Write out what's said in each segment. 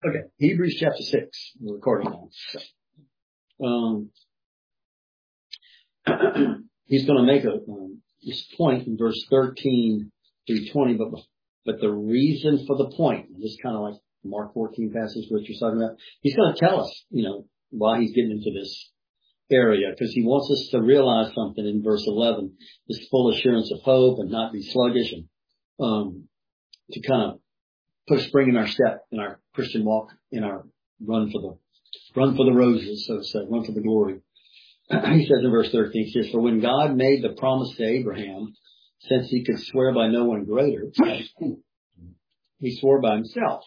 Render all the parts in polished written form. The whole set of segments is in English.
Okay, Hebrews chapter 6. We're recording now. He's going to make this point in verse 13 through 20, but the reason for the point, this kind of like Mark 14 passage, what you're talking about, he's going to tell us, why he's getting into this area, because he wants us to realize something in verse 11, this full assurance of hope and not be sluggish, and to kind of put a spring in our step in our Christian walk, in our run for the roses, so to say, run for the glory. He says in verse 13, he says, for when God made the promise to Abraham, since he could swear by no one greater, he swore by himself,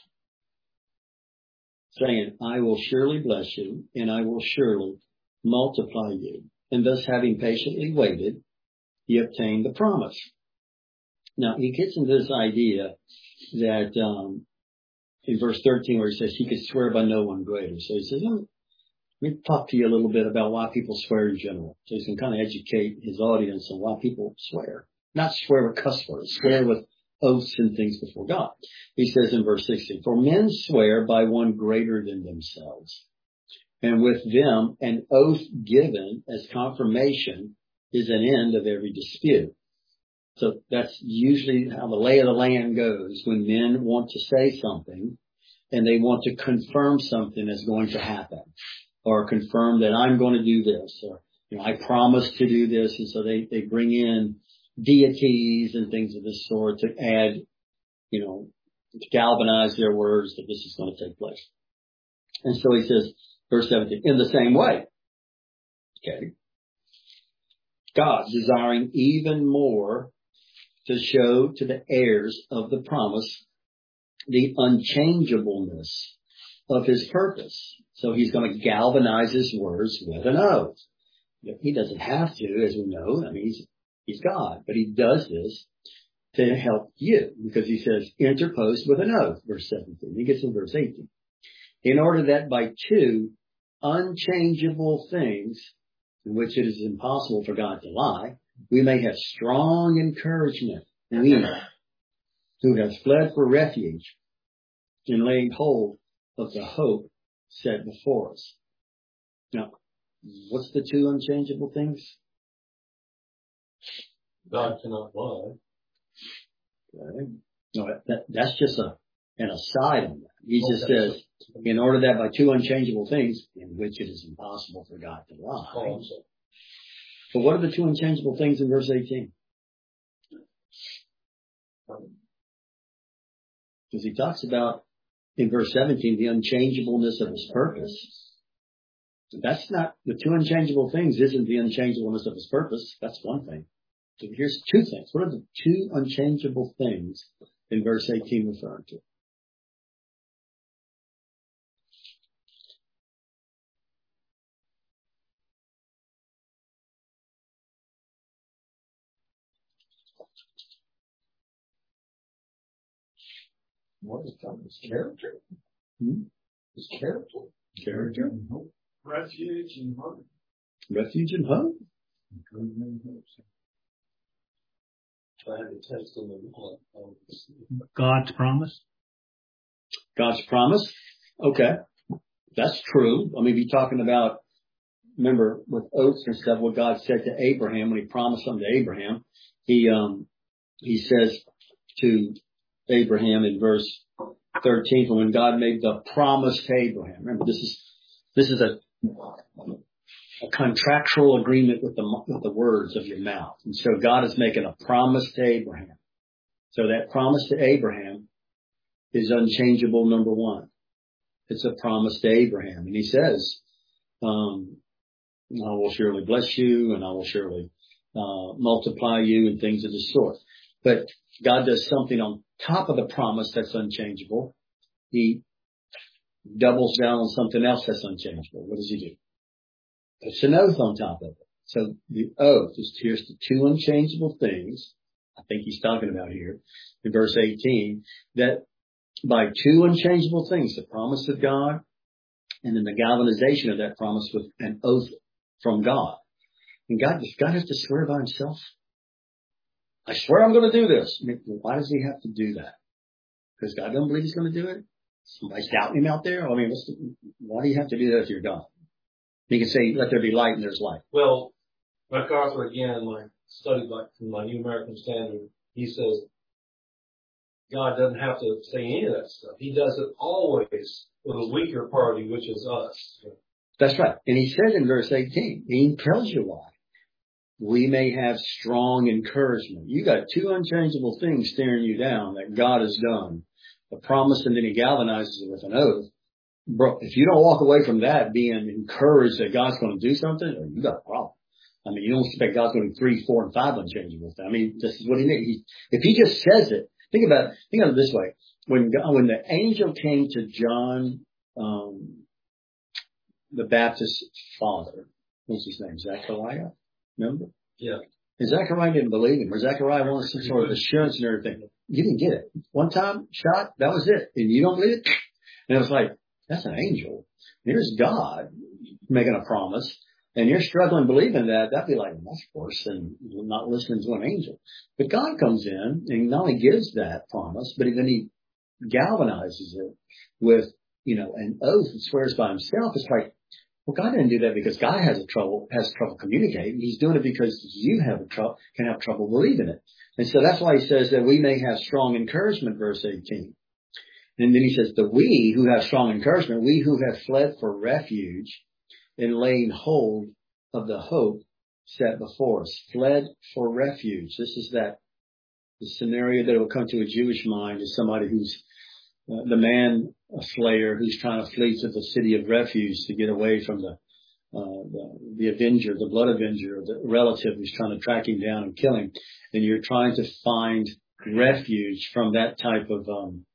saying, I will surely bless you, and I will surely multiply you. And thus, having patiently waited, he obtained the promise. Now, he gets into this idea that in verse 13 where he says he could swear by no one greater. So he says, let me talk to you a little bit about why people swear in general. So he can kind of educate his audience on why people swear. Not swear with cuss words, swear with oaths and things before God. He says in verse 16, for men swear by one greater than themselves, and with them an oath given as confirmation is an end of every dispute. So that's usually how the lay of the land goes when men want to say something and they want to confirm something is going to happen, or confirm that I'm going to do this, or I promise to do this. And so they bring in deities and things of this sort to add, to galvanize their words that this is going to take place. And so he says, verse 17, in the same way, okay, God, desiring even more to show to the heirs of the promise the unchangeableness of his purpose. So he's going to galvanize his words with an oath. He doesn't have to, as we know. I mean, he's God, but he does this to help you, because he says, interposed with an oath, verse 17. He gets in verse 18. In order that by two unchangeable things, in which it is impossible for God to lie, we may have strong encouragement, we who have fled for refuge in laying hold of the hope set before us. Now, what's the two unchangeable things? God cannot lie. Okay. No, that's just an aside on that. He just says, in order that by two unchangeable things, in which it is impossible for God to lie. But what are the two unchangeable things in verse 18? Because he talks about, in verse 17, the unchangeableness of his purpose. That's not, the two unchangeable things isn't the unchangeableness of his purpose. That's one thing. So here's two things. What are the two unchangeable things in verse 18 referring to? What is that? His character? His character? Character? Refuge and hope. Refuge and hope? God's promise. God's promise? Okay. That's true. I mean, be talking about, remember, with oaths and stuff, what God said to Abraham when he promised something to Abraham. He says to Abraham in verse 13, when God made the promise to Abraham. Remember, this is a contractual agreement with the words of your mouth. And so God is making a promise to Abraham. So that promise to Abraham is unchangeable, number one. It's a promise to Abraham. And he says, I will surely bless you, and I will surely multiply you, and things of the sort. But God does something on top of the promise that's unchangeable. He doubles down on something else that's unchangeable. What does he do? Puts an oath on top of it. So the oath is, here's the two unchangeable things I think he's talking about here in verse 18, that by two unchangeable things, the promise of God and then the galvanization of that promise with an oath from God. And God has to swear by himself. I swear I'm going to do this. I mean, why does he have to do that? Because God doesn't believe he's going to do it? Somebody's doubting him out there? I mean, why do you have to do that if you're God? You can say, let there be light, and there's light. Well, MacArthur, again, my study from my New American Standard, he says God doesn't have to say any of that stuff. He does it always with a weaker party, which is us. That's right. And he says in verse 18, he tells you why. We may have strong encouragement. You got two unchangeable things staring you down that God has done. The promise, and then he galvanizes it with an oath. Bro, if you don't walk away from that being encouraged that God's going to do something, you got a problem. I mean, you don't expect God's going to be 3, 4, and 5 unchangeable things. I mean, this is what he needs. If he just says it, think of it this way. When the angel came to John, the Baptist's father, what's his name? Zechariah? Remember? Yeah. And Zechariah didn't believe him, or Zechariah wanted some sort of assurance and everything. You didn't get it. One time, shot, that was it. And you don't believe it? And it was like, that's an angel. Here's God making a promise. And you're struggling believing that, that'd be like, that's worse than not listening to an angel. But God comes in and not only gives that promise, but then he galvanizes it with, an oath and swears by himself. It's like, well, God didn't do that because God has trouble communicating. He's doing it because you can have trouble believing it. And so that's why he says that we may have strong encouragement, verse 18. And then he says, we who have strong encouragement, we who have fled for refuge in laying hold of the hope set before us. Fled for refuge. This is the scenario that will come to a Jewish mind is somebody who's the man slayer who's trying to flee to the city of refuge to get away from the avenger, the blood avenger, the relative who's trying to track him down and kill him. And you're trying to find refuge from that type of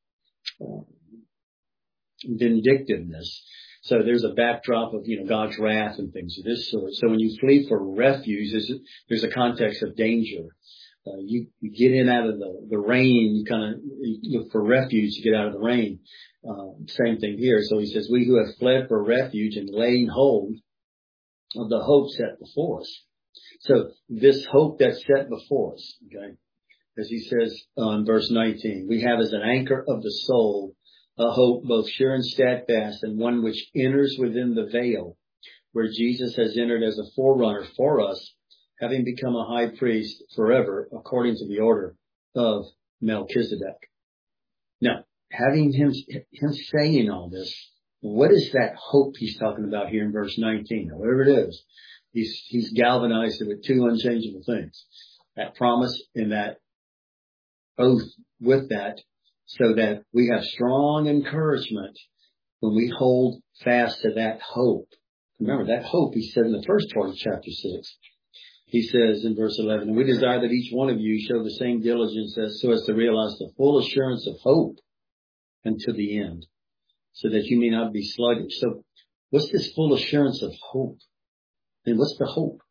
vindictiveness. So there's a backdrop of, God's wrath and things of this sort. So when you flee for refuge, there's a context of danger. You get in out of the rain, you look for refuge to get out of the rain. Same thing here. So he says, we who have fled for refuge and laying hold of the hope set before us. So this hope that's set before us, okay, as he says in verse 19, we have as an anchor of the soul a hope both sure and steadfast, and one which enters within the veil, where Jesus has entered as a forerunner for us, having become a high priest forever, according to the order of Melchizedek. Now, having him saying all this, what is that hope he's talking about here in verse 19? Now, whatever it is, he's galvanized it with two unchangeable things. That promise and that oath with that, so that we have strong encouragement when we hold fast to that hope. Remember, that hope, he said in the first part of chapter 6. He says in verse 11, and we desire that each one of you show the same diligence so as to realize the full assurance of hope unto the end, so that you may not be sluggish. So what's this full assurance of hope? And what's the hope?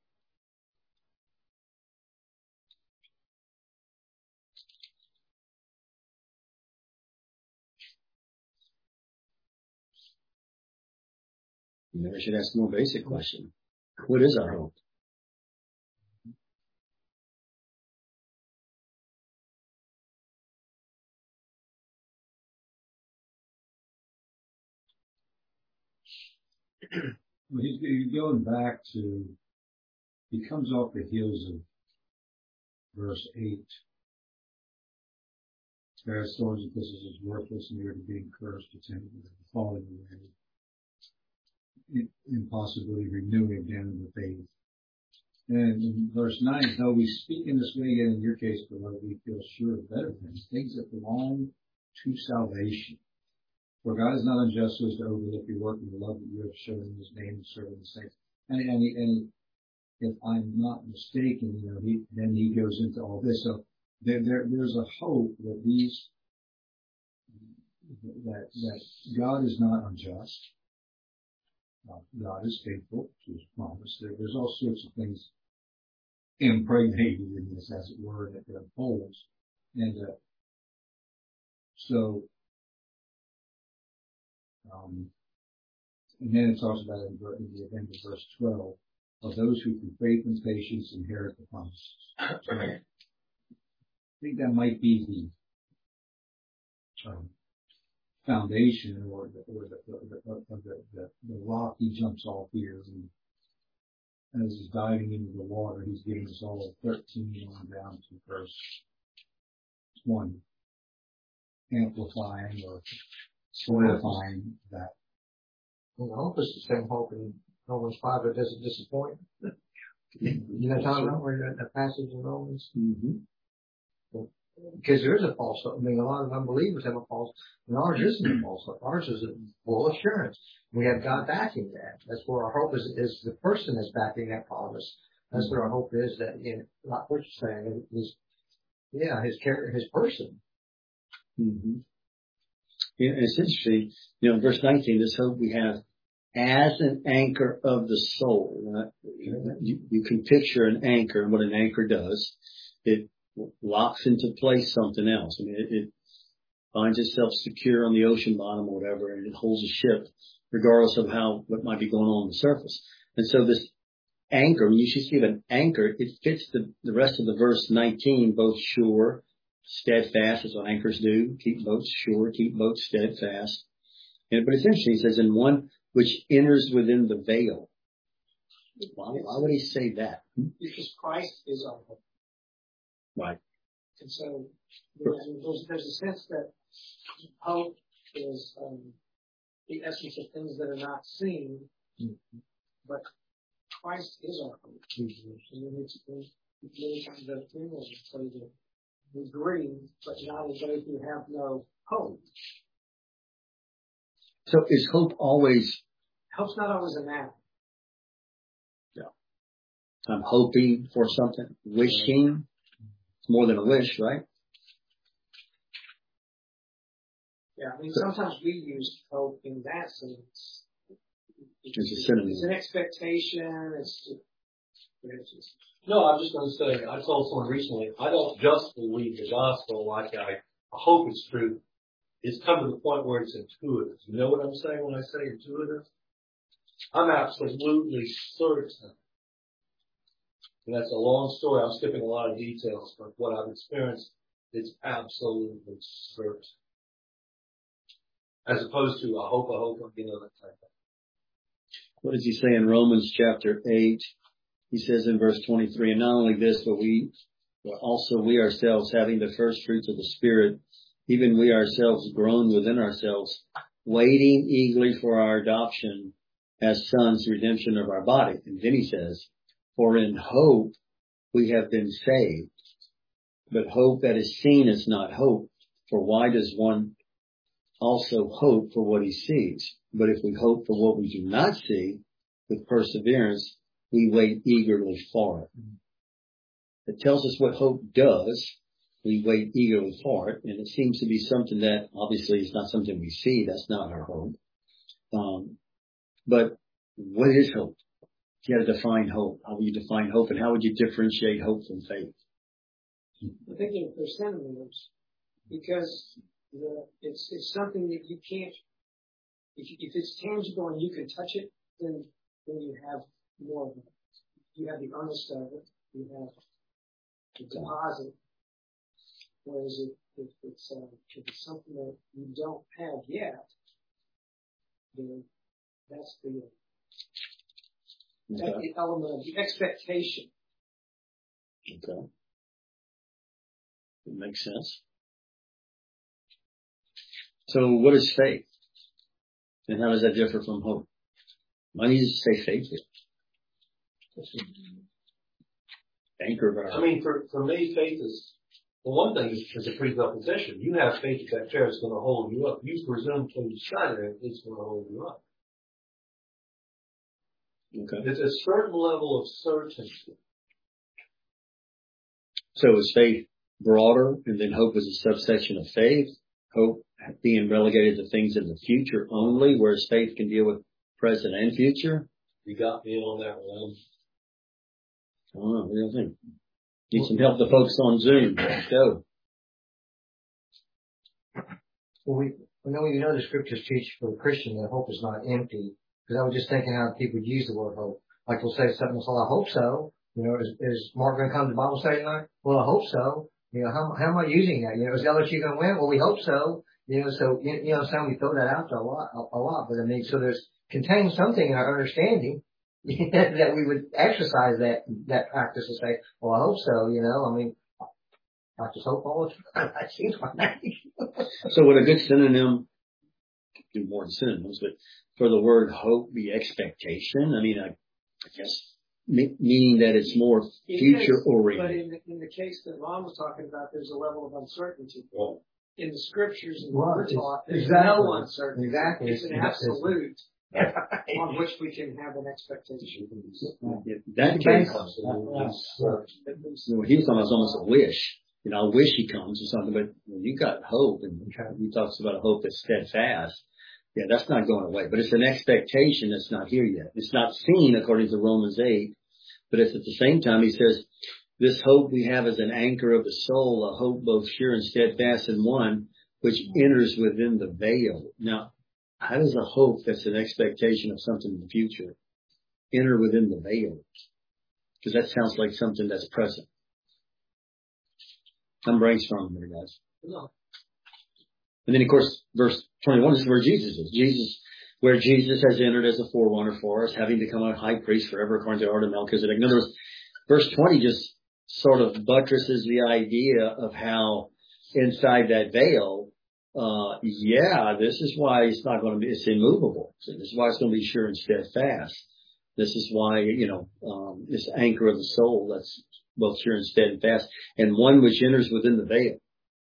Maybe I should ask a more basic question. What is our hope? Well, he's going back to, he comes off the heels of verse 8. Spare thorns and thistles is worthless, and you're being cursed, attended with falling away, impossibility renewing again in the faith. And in verse 9, though we speak in this way, again in your case, beloved, we feel sure of better things that belong to salvation. For God is not unjust so as to overlook your work and the love that you have shown in his name and serving the saints. And if I'm not mistaken, then he goes into all this. So there's a hope that that God is not unjust. God is faithful to his promise. There's all sorts of things impregnated in this, as it were, that unfolds. And and then it talks about in the end of verse 12, of those who through faith and patience inherit the promises. So I think that might be foundation or the rock he jumps off here. And as he's diving into the water, he's giving us all 13 on down to verse 20, amplifying or solidifying that. Well, hope is the same hope in Romans 5 that doesn't disappoint. You know, talking about where you're at that passage in Romans? Mm-hmm. Because there is a false hope. I mean, a lot of unbelievers have a false, and ours isn't a false hope. Ours is a full assurance. We have God backing that. That's where our hope is the person that's backing that promise. That's where our hope is, that, you know, like what you're saying, is, yeah, his character, his person. Mm-hmm. Yeah, it's interesting. You know, verse 19, this hope we have as an anchor of the soul. You can picture an anchor, and what an anchor does. It locks into place something else. I mean, it finds itself secure on the ocean bottom or whatever, and it holds a ship regardless of what might be going on the surface. And so this anchor, when you should see an anchor, it fits the rest of the verse 19, both sure, steadfast, is what anchors do. Keep boats sure, keep boats steadfast. But it's interesting, he says, in one which enters within the veil. Why would he say that? Because Christ is our hope. Right. And so there's a sense that hope is the essence of things that are not seen, but Christ is our hope. And it's really kind of the thing where we say that we grieve, but not as those who have no hope. So is hope always? Hope's not always a now. Yeah. I'm hoping for something, wishing. It's more than a wish, right? Yeah, I mean, sometimes we use hope in that sense. It's a synonym. It's an expectation. No, I'm just going to say, I told someone recently, I don't just believe the gospel like I hope it's true. It's come to the point where it's intuitive. You know what I'm saying when I say intuitive? I'm absolutely certain. And that's a long story. I'm skipping a lot of details, but what I've experienced is absolutely certain. As opposed to I hope, you know, that type of thing. What does he say in Romans chapter 8? He says in verse 23, and not only this, but we ourselves, having the first fruits of the Spirit, even we ourselves groan within ourselves, waiting eagerly for our adoption as sons, redemption of our body. And then he says, for in hope we have been saved. But hope that is seen is not hope. For why does one also hope for what he sees? But if we hope for what we do not see, with perseverance, we wait eagerly for it. It tells us what hope does. We wait eagerly for it. And it seems to be something that obviously is not something we see. That's not our hope. But what is hope? You got to define hope. How would you define hope, and how would you differentiate hope from faith? I think they're synonyms, because it's something that you can't. If it's tangible and you can touch it, then you have more of it. You have the earnest of it. You have the deposit. Whereas if it's something that you don't have yet, then that's the element of the expectation. Okay. That makes sense. So what is faith? And how does that differ from hope? Why do you just say faith here? Anchor of our. I mean, for me, faith is, well, one thing is a presupposition. You have faith that chair is going to hold you up. You presume when you sat it, it's going to hold you up. Okay. It's a certain level of certainty. So is faith broader, and then hope is a subsection of faith? Hope being relegated to things in the future only, whereas faith can deal with present and future? You got me on that one. I don't know. What do you think? Need some help, the folks on Zoom. Let's go. Well, we know the scriptures teach for the Christian that hope is not empty. Because I was just thinking how people would use the word hope. Like they'll say something, well, I hope so. You know, is Mark going to come to Bible study tonight? Well, I hope so. You know, how am I using that? You know, is LSU going to win? Well, we hope so. So, some we throw that out there a lot, but I mean, so there's contains something in our understanding that we would exercise that practice and say, well, I hope so, I mean, I just hope all the time. That seems like So would a good synonym, do more than synonyms, but for the word hope be expectation? I mean, I guess meaning that it's more future oriented. But in the case that Ron was talking about, there's a level of uncertainty. Well, in the scriptures and Right. we're taught, there's Exactly. no uncertainty. Exactly. It's an absolute on which we can have an expectation. Yeah, that case, what he was talking about is almost a wish. I wish he comes or something, but when you got hope, and he talks about a hope that's steadfast, that's not going away. But it's an expectation that's not here yet. It's not seen according to Romans 8, but it's at the same time, he says, this hope we have as an anchor of the soul, a hope both sure and steadfast and one, which enters within the veil. Now, how does a hope that's an expectation of something in the future enter within the veil? Because that sounds like something that's present. I'm brainstorming there, guys. No. And then, of course, verse 21 is where Jesus is. Where Jesus has entered as a forerunner for us, having become a high priest forever according to the order of Melchizedek. In other words, verse 20 just sort of buttresses the idea of how inside that veil, this is why it's not going to be, it's immovable. So this is why it's going to be sure and steadfast. This is why, this anchor of the soul, that's both sure and steadfast, and one which enters within the veil.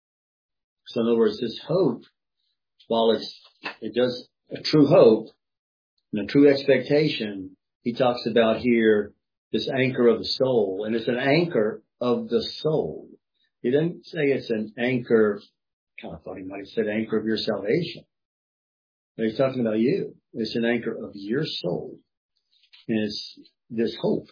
So in other words, this hope, while it does a true hope and a true expectation, he talks about here this anchor of the soul, and it's an anchor of the soul. He didn't say it's an anchor, kind of thought he might have said anchor of your salvation. But he's talking about you. It's an anchor of your soul. And it's this hope,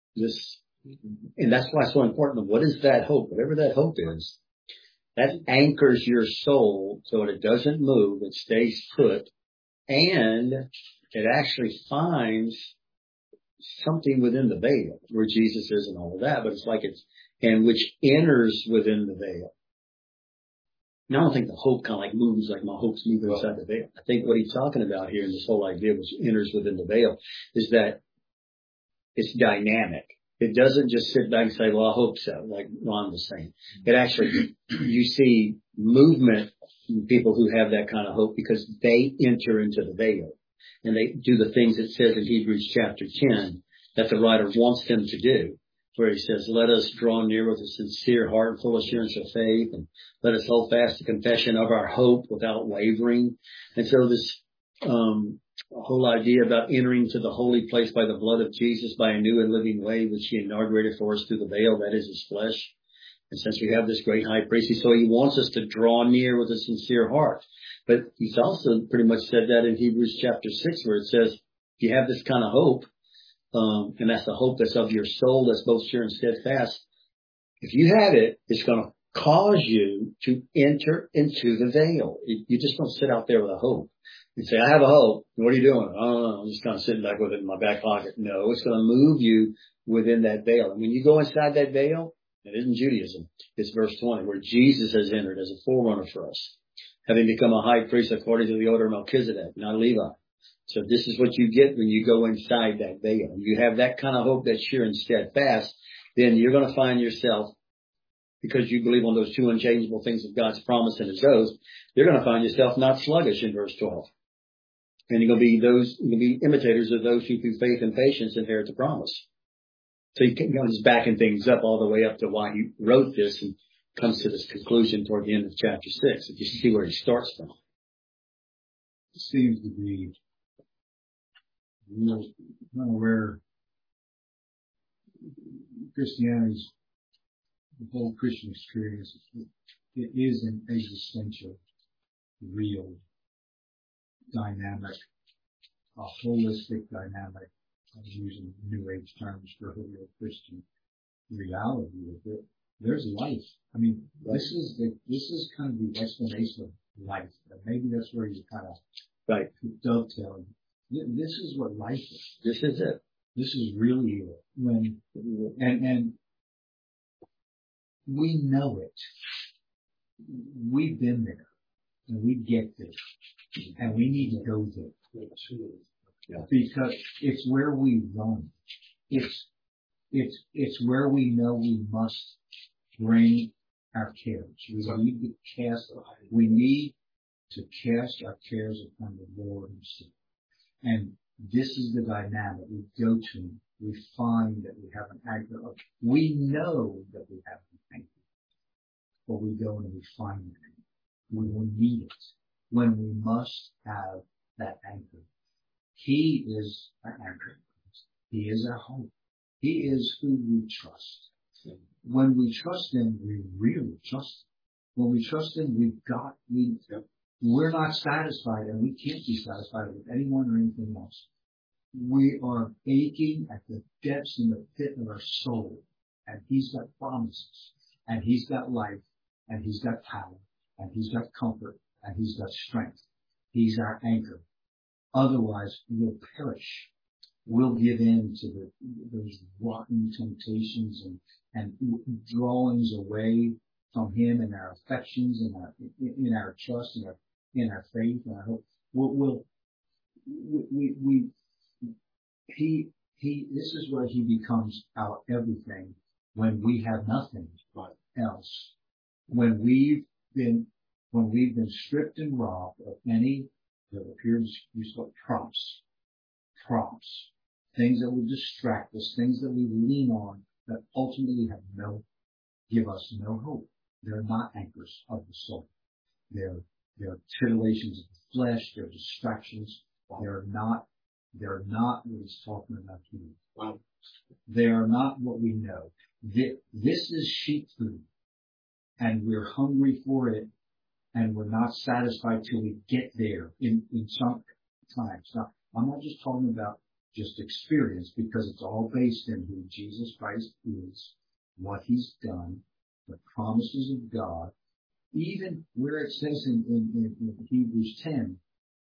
and that's why it's so important. What is that hope? Whatever that hope is, that anchors your soul so that it doesn't move, it stays put, and it actually finds something within the veil where Jesus is and all of that, but it's like and which enters within the veil. Now I don't think the hope kind of like moves like my hope's moving inside the veil. I think what he's talking about here in this whole idea which enters within the veil is that it's dynamic. It doesn't just sit back and say, well, I hope so, like Ron was saying. It actually, you see movement in people who have that kind of hope because they enter into the veil. And they do the things it says in Hebrews chapter 10 that the writer wants them to do, where he says, let us draw near with a sincere heart and full assurance of faith, and let us hold fast the confession of our hope without wavering. And so this whole idea about entering to the holy place by the blood of Jesus by a new and living way, which he inaugurated for us through the veil, that is his flesh. And since we have this great high priest, so he wants us to draw near with a sincere heart. But he's also pretty much said that in Hebrews chapter 6, where it says, if you have this kind of hope, and that's the hope that's of your soul, that's both sure and steadfast, if you have it, it's going to cause you to enter into the veil. You just don't sit out there with a hope. You say, I have a hope. What are you doing? I don't know. I'm just kind of sitting back with it in my back pocket. No, it's going to move you within that veil. And when you go inside that veil, it isn't Judaism. It's verse 20, where Jesus has entered as a forerunner for us, having become a high priest according to the order of Melchizedek, not Levi. So this is what you get when you go inside that veil. And you have that kind of hope that's sure and steadfast, then you're going to find yourself, because you believe on those two unchangeable things of God's promise and his oath, you're going to find yourself not sluggish in verse 12. And you're going to be imitators of those who through faith and patience inherit the promise. So he's backing things up all the way up to why he wrote this and comes to this conclusion toward the end of chapter 6. If you see where he starts from. It seems to be where Christianity's, the whole Christian experience, it is an existential, real, dynamic, a holistic dynamic. I'm using New Age terms for a real Christian reality of it. There's life. I mean, this is kind of the explanation of life. And maybe that's where you kind of dovetail. This is what life is. This is it. This is really it. And we know it. We've been there. and we get there, and we need to go there. Yeah. Because it's where we run. It's where we know we must bring our cares. We need to cast our cares upon the Lord himself. And this is the dynamic. We go to him. We find that we have an anchor. We know that we have an anchor. But we go and we find it. When we need it. When we must have that anchor. He is our anchor. He is our hope. He is who we trust. When we trust him, we really trust him. When we trust him, we're not satisfied, and we can't be satisfied with anyone or anything else. We are aching at the depths and the pit of our soul, and he's got promises, and he's got life, and he's got power, and he's got comfort, and he's got strength. He's our anchor. Otherwise, we'll perish. We'll give in to those rotten temptations and drawings away from him and our affections and in our trust and in our faith and our hope. This is where he becomes our everything when we have nothing else. When we've been stripped and robbed of any that appears useful props, things that would distract us, things that we lean on that ultimately give us no hope. They're not anchors of the soul. They're titillations of the flesh. They're distractions. They're not what he's talking about here. Wow. They are not what we know. This is sheep food, and we're hungry for it, and we're not satisfied till we get there in some times. Now, I'm not just talking about just experience, because it's all based in who Jesus Christ is, what he's done, the promises of God, even where it says in Hebrews 10,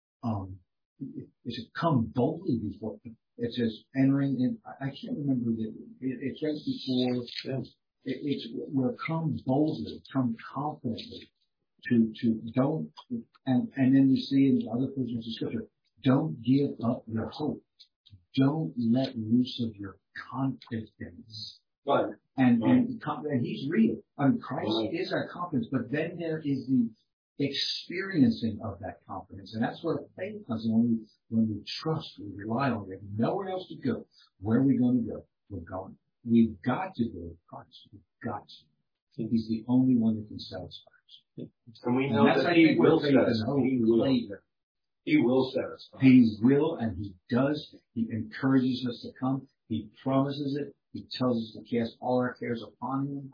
it says, come boldly before. It says entering in, I can't remember it's right before, we're come boldly, come confidently to don't, and then we see in other portions of scripture, don't give up your hope. Don't let loose of your confidence. Right. And he's real. I mean, Christ is our confidence, but then there is the experiencing of that confidence. And that's where faith comes in. When we trust, we rely on it. We have nowhere else to go. Where are we going to go? We're going. We've got to go with Christ. We've got to. He's the only one that can satisfy us. And we know that he will satisfy. He will satisfy. He will, and he does. He encourages us to come. He promises it. He tells us to cast all our cares upon him.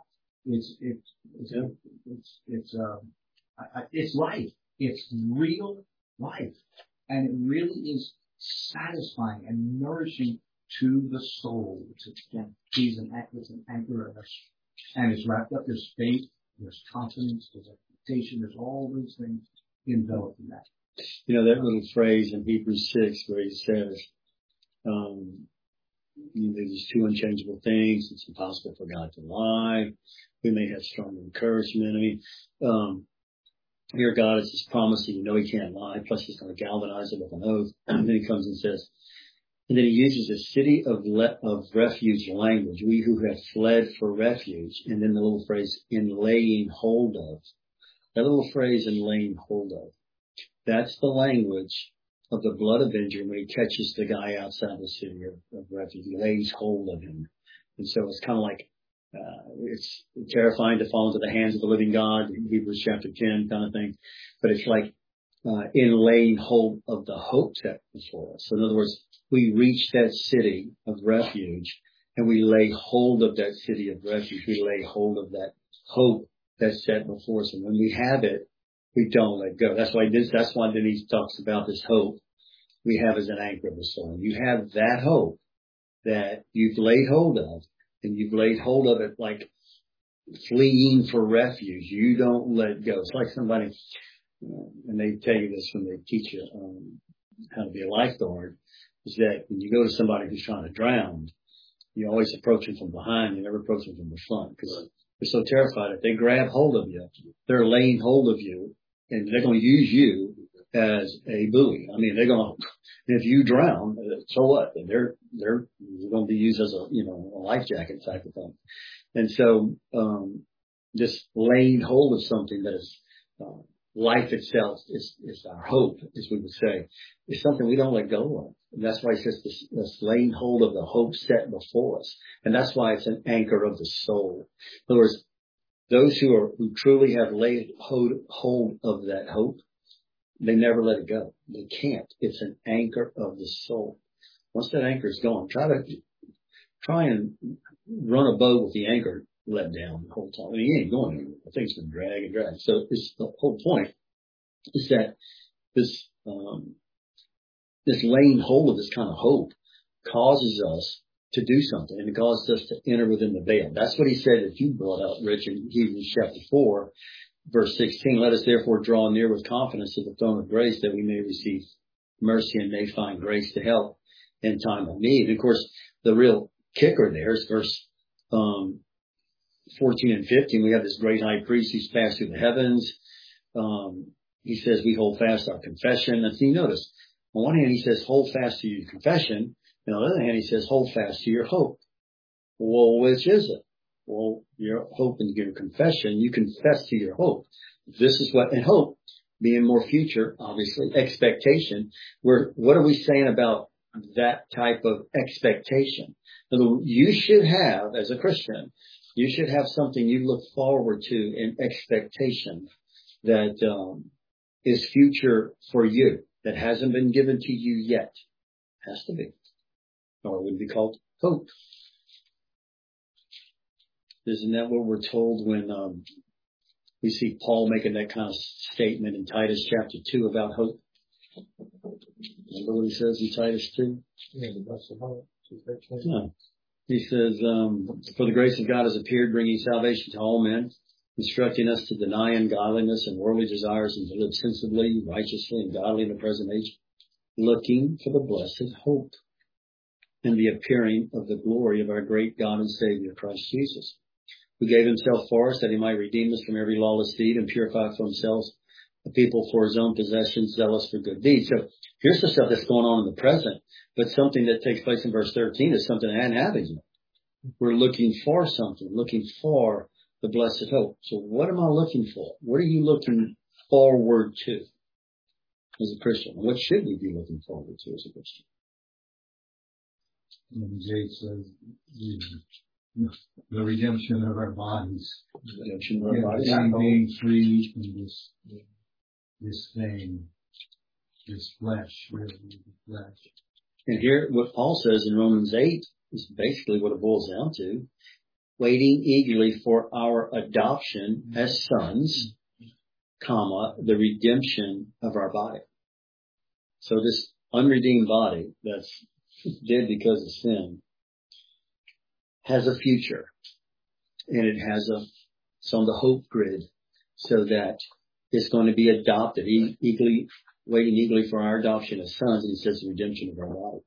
It's life. It's real life, and it really is satisfying and nourishing to the soul. He's an anchor of us, and it's wrapped up. There's faith, there's confidence, there's expectation, there's all those things enveloped in that. You know, that little phrase in Hebrews 6 where he says, there's two unchangeable things. It's impossible for God to lie. We may have strong encouragement. I mean, here God is just promising, he can't lie. Plus he's going to galvanize it with an oath. And then he comes and says, and then he uses a city of refuge language. We who have fled for refuge. And then the little phrase, in laying hold of. That little phrase, in laying hold of. That's the language of the blood avenger when he catches the guy outside the city of refuge. He lays hold of him. And so it's kind of like, it's terrifying to fall into the hands of the living God, Hebrews chapter 10 kind of thing. But it's like, in laying hold of the hope set before us. So in other words, we reach that city of refuge and we lay hold of that city of refuge. We lay hold of that hope that's set before us. And when we have it, we don't let go. That's why Denise talks about this hope we have as an anchor of the soul. You have that hope that you've laid hold of, and you've laid hold of it like fleeing for refuge. You don't let go. It's like somebody, and they tell you this when they teach you how to be a lifeguard, is that when you go to somebody who's trying to drown, you always approach them from behind. You never approach them from the front because they're so terrified. If they grab hold of you, they're laying hold of you. and they're going to use you as a buoy. I mean, they're going to, if you drown, so what? They're going to be used as a life jacket type of thing. And so, this laying hold of something that is, life itself is our hope, as we would say, is something we don't let go of. And that's why it says this laying hold of the hope set before us. And that's why it's an anchor of the soul. In other words, those who truly have laid hold of that hope, they never let it go. They can't. It's an anchor of the soul. Once that anchor is gone, try and run a boat with the anchor let down the whole time. I mean, he ain't going anywhere. The thing's going to drag and drag. So the whole point is that this laying hold of this kind of hope causes us to do something, and it causes us to enter within the veil. That's what he said that you brought up, Rich, in Hebrews chapter 4, verse 16. Let us therefore draw near with confidence to the throne of grace that we may receive mercy and may find grace to help in time of need. And of course, the real kicker there is verse 14 and 15. We have this great high priest who's passed through the heavens. He says we hold fast our confession. And so you notice, on one hand he says hold fast to your confession. And on the other hand he says hold fast to your hope. Well, which is it? Well, your hope and your confession, you confess to your hope. This is what, and hope being more future, obviously, expectation. What are we saying about that type of expectation? You should have, as a Christian, you should have something you look forward to in expectation that is future for you, that hasn't been given to you yet. Has to be. Or it would be called hope. Isn't that what we're told when we see Paul making that kind of statement in Titus chapter 2 about hope? Remember what he says in Titus 2? Yeah, the blessed hope. Yeah. He says, for the grace of God has appeared, bringing salvation to all men, instructing us to deny ungodliness and worldly desires and to live sensibly, righteously, and godly in the present age, looking for the blessed hope and the appearing of the glory of our great God and Savior, Christ Jesus, who gave himself for us that he might redeem us from every lawless deed and purify for himself a people for his own possession, zealous for good deeds. So here's the stuff that's going on in the present, but something that takes place in verse 13 is something that hadn't happened yet. We're looking for something, looking for the blessed hope. So what am I looking for? What are you looking forward to as a Christian? What should we be looking forward to as a Christian? And Jay says the redemption of our bodies. Redemption of our bodies. Being free from this thing, this flesh, really, the flesh. And here, what Paul says in Romans 8 is basically what it boils down to. Waiting eagerly for our adoption as sons, the redemption of our body. So this unredeemed body that's dead because of sin has a future, and it has it's on the hope grid, so that it's going to be adopted, waiting eagerly for our adoption as sons, and he says the redemption of our body.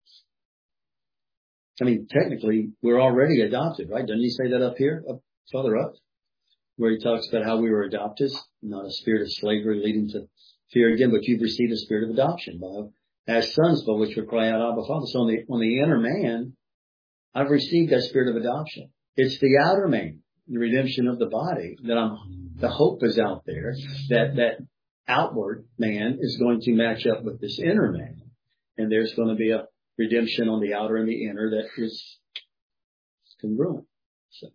I mean, technically, we're already adopted, right? Doesn't he say that up here, further up, where he talks about how we were adopted, not a spirit of slavery leading to fear again, but you've received a spirit of adoption as sons, by which we cry out, Abba, Father. So on the inner man, I've received that spirit of adoption. It's the outer man, the redemption of the body, the hope is out there, that outward man is going to match up with this inner man. And there's going to be a redemption on the outer and the inner that is congruent. So.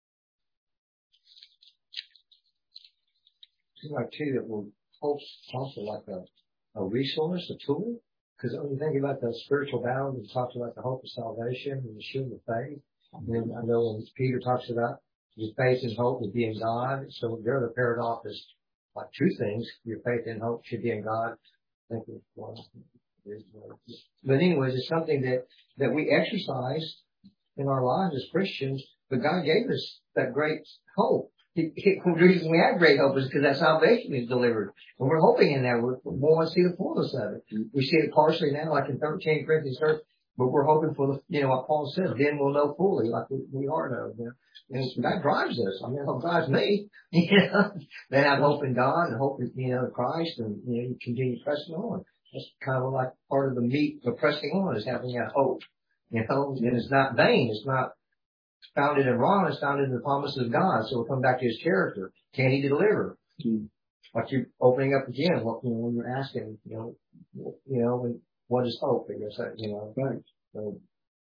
I tell you that we're also like a resource, a tool. Because when you think about the spiritual battle, it talks about the hope of salvation and the shield of faith. And I know when Peter talks about your faith and hope would be in God. So there the paradox is like two things. Your faith and hope should be in God. I think it's one. But anyways, it's something that we exercise in our lives as Christians. But God gave us that great hope. The reason we have great hope is because that salvation is delivered. And we're hoping in that. We want to see the fullness of it. We see it partially now, like in 13 Corinthians But we're hoping for what Paul says, then we'll know fully like we are know. And that drives us. I mean, that drives me. Then have hope in God and hope in, Christ, and, you continue pressing on. That's kind of like part of the meat of pressing on is having that hope. And it's not vain. It's not founded in wrong. It's founded in the promises of God. So we'll come back to his character. Can he deliver? Like you're opening up again, when you're asking, what is hope? I guess Right. So,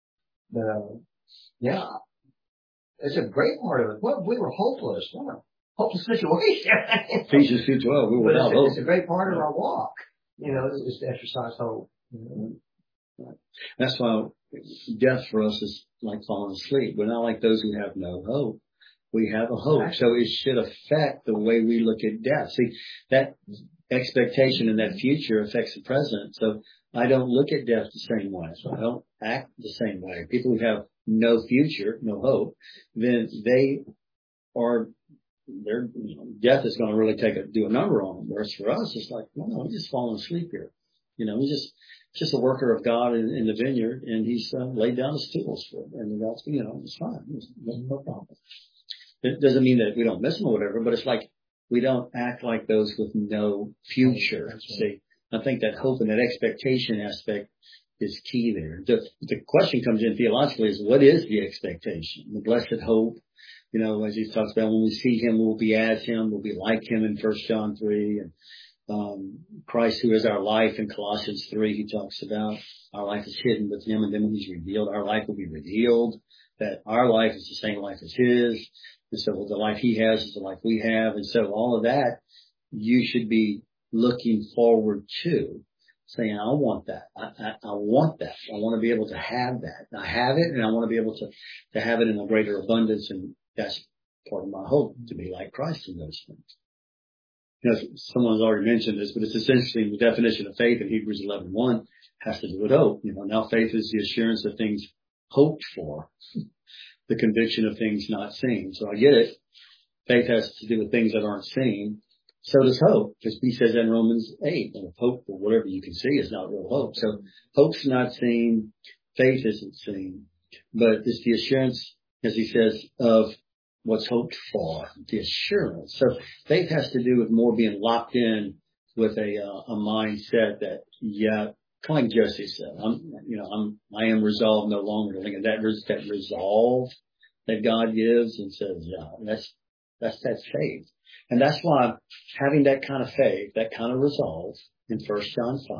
yeah, it's a great part of it. Well, we were hopeless. What a hopeless situation. Ephesians 2:12. We were without hope. It's a great part of our walk. Is to exercise hope. Right. That's why death for us is like falling asleep. We're not like those who have no hope. We have a hope. Exactly. So it should affect the way we look at death. See, that expectation in that future affects the present. So I don't look at death the same way. So I don't act the same way. People who have no future, no hope, then their death is going to really do a number on them. Whereas for us, it's like, no, we're just falling asleep here. We're just a worker of God in the vineyard, and he's laid down his tools for it. And that's, it's fine. There's no problem. It doesn't mean that we don't miss them or whatever, but it's like we don't act like those with no future. Right. See, I think that hope and that expectation aspect is key there. The question comes in theologically is, what is the expectation? The blessed hope, as he talks about, when we see him, we'll be as him, we'll be like him in 1 John 3, and Christ who is our life in Colossians 3, he talks about our life is hidden with him, and then when he's revealed, our life will be revealed, that our life is the same life as his. And so the life he has is the life we have. And so all of that, you should be looking forward to, saying, I want that. I want that. I want to be able to have that. I have it, and I want to be able to have it in a greater abundance. And that's part of my hope, to be like Christ in those things. Someone's already mentioned this, but it's essentially the definition of faith in Hebrews 11:1 has to do with hope. Now faith is the assurance of things hoped for, the conviction of things not seen. So I get it. Faith has to do with things that aren't seen. So does hope, because he says in Romans 8, and hope for whatever you can see is not real hope. So hope's not seen, faith isn't seen, but it's the assurance, as he says, of what's hoped for, the assurance. So faith has to do with more being locked in with a mindset that, kind of like Jesse said, I am resolved no longer. That resolve that God gives and says, that's faith. And that's why having that kind of faith, that kind of resolve in 1 John 5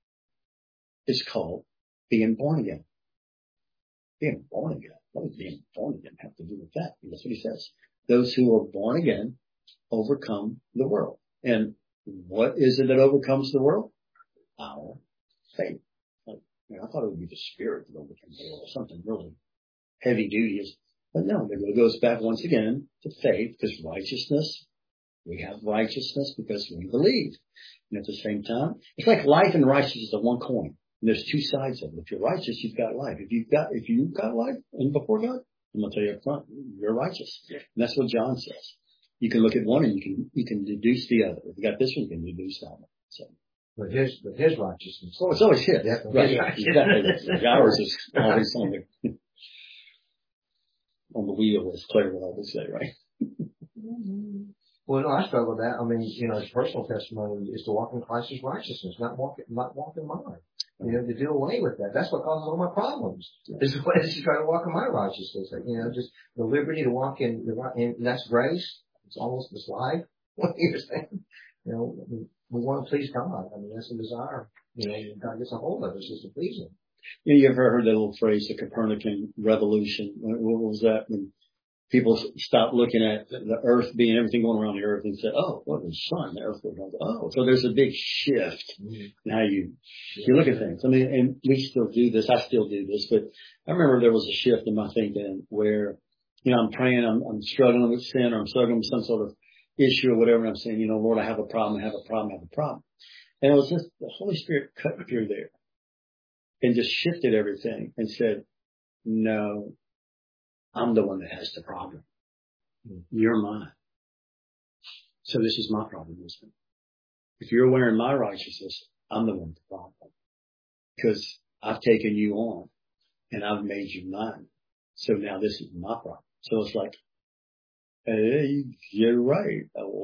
is called being born again. Being born again. What does being born again have to do with that? That's what he says. Those who are born again overcome the world. And what is it that overcomes the world? Our faith. I thought it would be the Spirit that overcomes the world, something really heavy duty. But no, it goes back once again to faith, because righteousness, we have righteousness because we believe. And at the same time, it's like life and righteousness are one coin. And there's two sides of it. If you're righteous, you've got life. If you've got life and before God, I'm going to tell you up front, you're righteous. And that's what John says. You can look at one and you can deduce the other. If you got this one, you can deduce that one. So. But his righteousness. Oh, it's always his. Right. Exactly. Ours is always on the wheel, as Claire would always say, right? Well, no, I struggle with that. I mean, his personal testimony is to walk in Christ's righteousness, not walk in mine. To do away with that. That's what causes all my problems. Is to try to walk in my righteousness. Just the liberty to walk in, and that's grace. It's almost this life. What you're saying, we want to please God. I mean, that's a desire. God gets a hold of us is to please Him. You ever heard that little phrase, the Copernican revolution? What was that? When people stopped looking at the earth being everything going around the earth and said, oh, well, the sun, the earth goes around. Oh, so there's a big shift in how you look at things. I mean, and we still do this. I still do this, but I remember there was a shift in my thinking where, I'm praying, I'm struggling with sin, or I'm struggling with some sort of issue or whatever. And I'm saying, Lord, I have a problem. And it was just the Holy Spirit cut through there and just shifted everything and said, no, I'm the one that has the problem. You're mine. So this is my problem, isn't it? If you're wearing my righteousness, I'm the one with the problem. Because I've taken you on. and I've made you mine. So now this is my problem. So it's like, hey, you're right.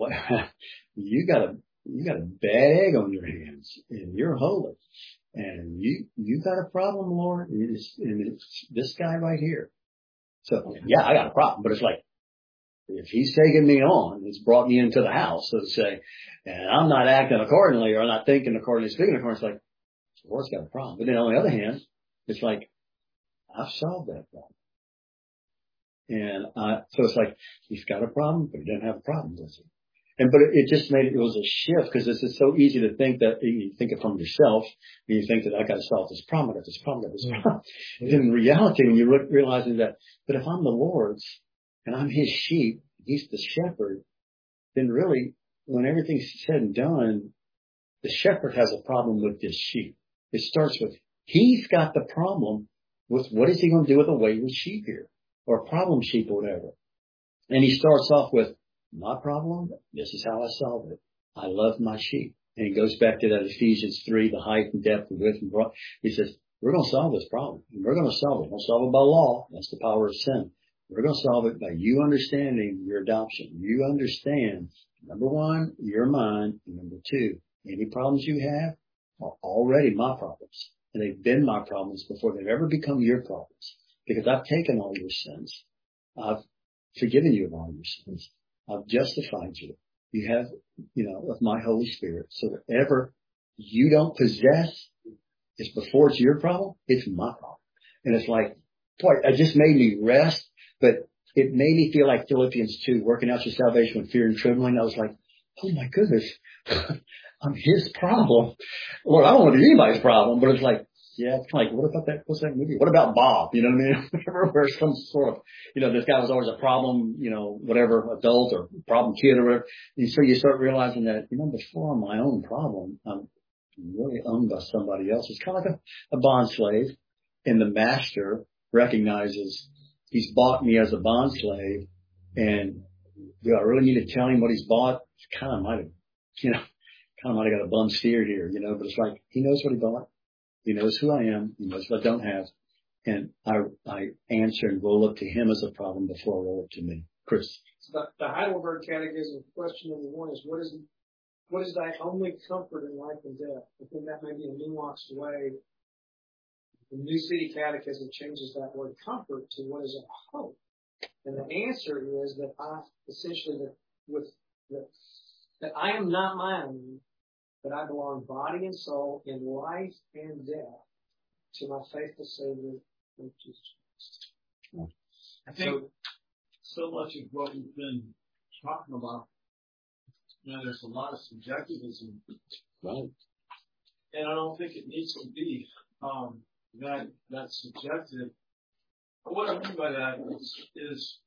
You got a bad egg on your hands, and you're holy, and you got a problem, Lord, and it's this guy right here. So yeah, I got a problem, but it's like, if he's taken me on, he's brought me into the house, so to say, and I'm not acting accordingly or not thinking accordingly, speaking accordingly, it's like, the Lord's got a problem. But then on the other hand, it's like, I've solved that problem. And so it's like, he's got a problem, but he doesn't have a problem, does he? But it just it was a shift, because this is so easy to think that you think it from yourself, and you think that I got to solve this problem, I got this problem, I got this problem. And in reality, when you're realizing that, but if I'm the Lord's, and I'm his sheep, he's the shepherd, then really, when everything's said and done, the shepherd has a problem with this sheep. It starts with, he's got the problem with what is he going to do with a wayward sheep here, or a problem sheep or whatever. And he starts off with, my problem, this is how I solve it. I love my sheep. And he goes back to that Ephesians 3, the height and depth and width and broad. He says, we're going to solve this problem. And we're going to solve it. We're going to solve it by law. That's the power of sin. We're going to solve it by you understanding your adoption. You understand, number one, you're mine. And number two, any problems you have are already my problems. And they've been my problems before they've ever become your problems. Because I've taken all your sins. I've forgiven you of all your sins. I've justified you. You have, of my Holy Spirit. So whatever you don't possess is before it's your problem, it's my problem. And it's like, boy, it just made me rest, but it made me feel like Philippians 2, working out your salvation with fear and trembling. I was like, oh my goodness, I'm his problem. Lord, I don't want to be anybody's problem, but it's like, yeah, it's kind of like, what about that? What's that movie? What about Bob? You know what I mean? Where some sort of, this guy was always a problem, whatever, adult or problem kid or whatever. And so you start realizing that, before I'm my own problem, I'm really owned by somebody else. It's kind of like a bond slave, and the master recognizes he's bought me as a bond slave, and do I really need to tell him what he's bought? It's kind of might have got a bum steer here, but it's like, he knows what he bought. He knows who I am. He knows what I don't have. And I answer and roll up to him as a problem before I roll up to me. Chris. So the Heidelberg Catechism, question number 1 is, what is thy only comfort in life and death? I think that may be a nuanced way. The New City Catechism changes that word comfort to what is a hope. And the answer is that that I am not my own, that I belong body and soul in life and death to my faithful Savior, Jesus Christ. I think so much of what we've been talking about, there's a lot of subjectivism. Right. And I don't think it needs to be that subjective. But what I mean by that is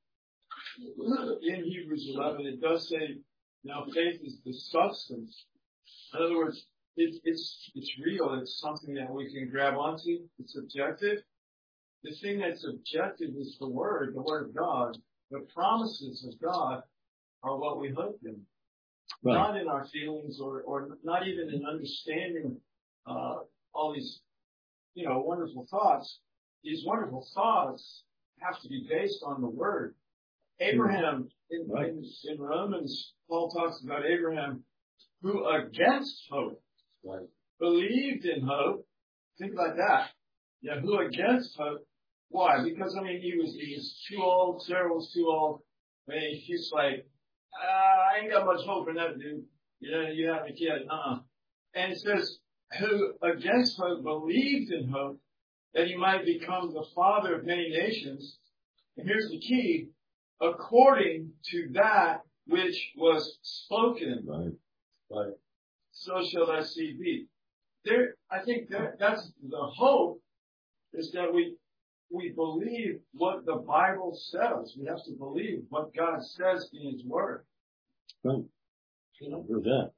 in Hebrews 11, it does say, now faith is the substance. In other words, it's real. It's something that we can grab onto. It's objective. The thing that's objective is the Word of God. The promises of God are what we hope in. Right. Not in our feelings or not even in understanding all these, wonderful thoughts. These wonderful thoughts have to be based on the Word. Abraham, in Romans, Paul talks about Abraham, who against hope believed in hope. Think about that. Yeah, who against hope? Why? Because he was too old. Sarah was too old. He's like, I ain't got much hope in that, dude. You have a kid. And it says, who against hope believed in hope that he might become the father of many nations. And here's the key: according to that which was spoken. Right. So shall thy seed be. I think that's the hope, is that we believe what the Bible says. We have to believe what God says in His Word. Right. Hear that.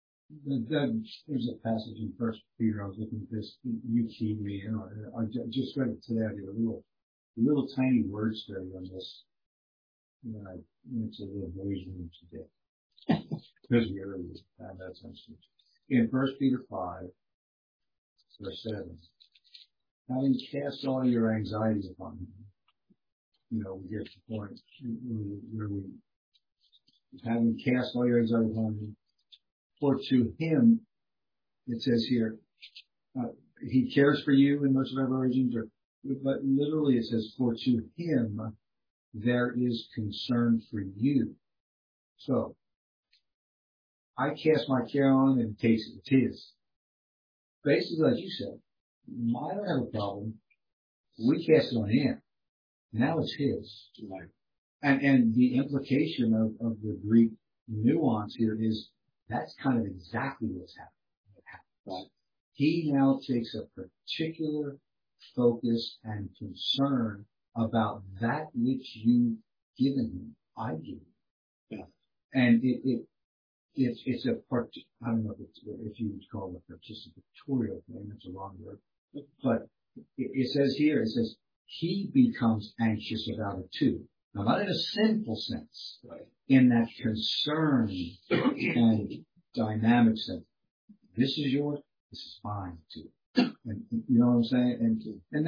There's a passage in First Peter. I was looking at this. You keyed me in on it. I just read it today. I did a little tiny word study on this. I went to the boys' room today. Because we early found that in 1 Peter 5, verse 7. having cast all your anxieties upon him. We get to the point where we, having cast all your anxiety upon him, for to him, it says here, he cares for you in most of our versions, but literally it says, for to him there is concern for you. So, I cast my care on him and takes it. It's his. Basically, like you said, I don't have a problem. We cast it on him. Now it's his. Right. And the implication of the Greek nuance here is that's kind of exactly what's happening. Right. He now takes a particular focus and concern about that which you've given him. I give you. Yeah. And it's a part, I don't know if you would call it a participatorial thing, that's a wrong word, but it says here, it says, he becomes anxious about it too. Now, not in a sinful sense, right, in that concern and dynamic sense. This is yours, this is mine too. And you know what I'm saying? And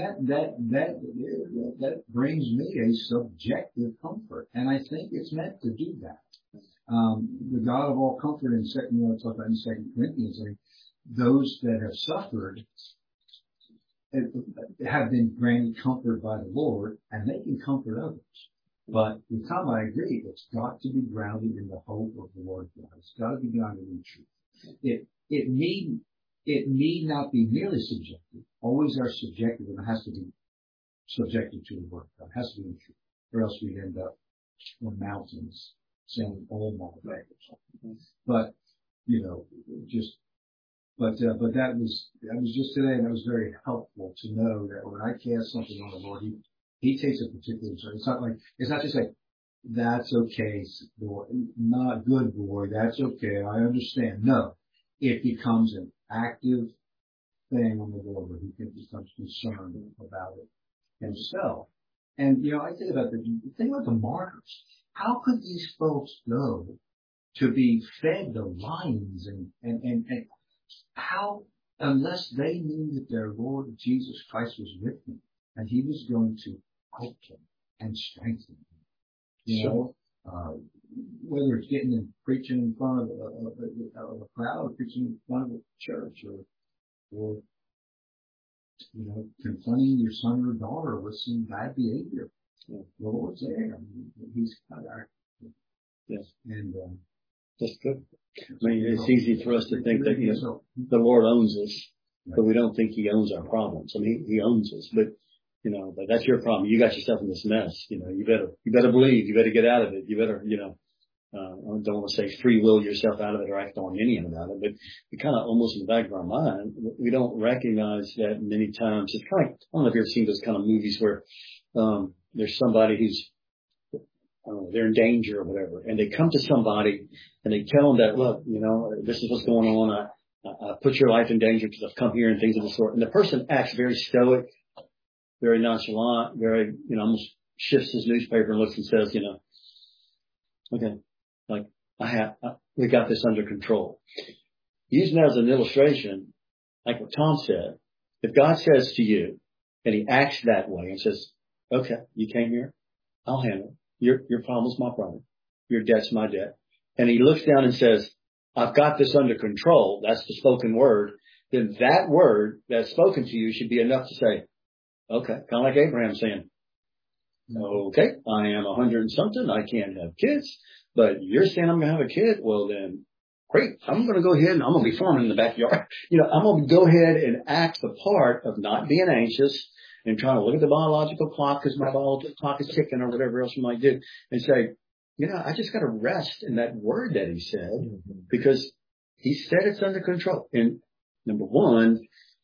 that brings me a subjective comfort. And I think it's meant to do that. The God of all comfort in talk about in 2 Corinthians, I mean, those that have suffered have been granted comfort by the Lord, and they can comfort others. But with Tom, I agree, it's got to be grounded in the hope of the Lord God. It's got to be grounded in truth. It need not be merely subjective. Always are subjective, and it has to be subjective to the Word of God. It has to be in truth, or else we'd end up in mountains saying all my way or something. But but that was just today, and it was very helpful to know that when I cast something on the Lord, He takes a particular concern. It's not just like, that's okay, boy, not good boy, that's okay, I understand. No, it becomes an active thing on the Lord where He becomes concerned about it himself. And I think about the martyrs. How could these folks go to be fed the lions and how, unless they knew that their Lord Jesus Christ was with them and He was going to help them and strengthen them. Whether it's getting and preaching in front of a crowd, or preaching in front of a church, or confronting your son or daughter with some bad behavior. The Lord's there. He's kind of active. Yes. And that's good. I mean, it's easy for us to think that the Lord owns us, but we don't think He owns our problems. I mean, He owns us, but but that's your problem. You got yourself in this mess. You better believe. You better get out of it. You better, I don't want to say free will yourself out of it or act Arminian about it, but we kind of almost in the back of our mind, we don't recognize that many times. It's kind of, I don't know if you've ever seen those kind of movies where, there's somebody who's, they're in danger or whatever, and they come to somebody and they tell them that, look, this is what's going on. I put your life in danger because I've come here and things of the sort. And the person acts very stoic, very nonchalant, very, almost shifts his newspaper and looks and says, okay, like we got this under control. Using that as an illustration, like what Tom said, if God says to you and He acts that way and says, okay, you came here, I'll handle it. Your problem's my problem. Your debt's my debt. And He looks down and says, I've got this under control. That's the spoken word. Then that word that's spoken to you should be enough to say, okay, kind of like Abraham saying, okay, I am 100 and something. I can't have kids, but you're saying I'm going to have a kid. Well, then great. I'm going to go ahead and I'm going to be farming in the backyard. I'm going to go ahead and act the part of not being anxious and trying to look at the biological clock because my biological clock is ticking or whatever else you might do and say, I just got to rest in that word that He said because He said it's under control. And number one,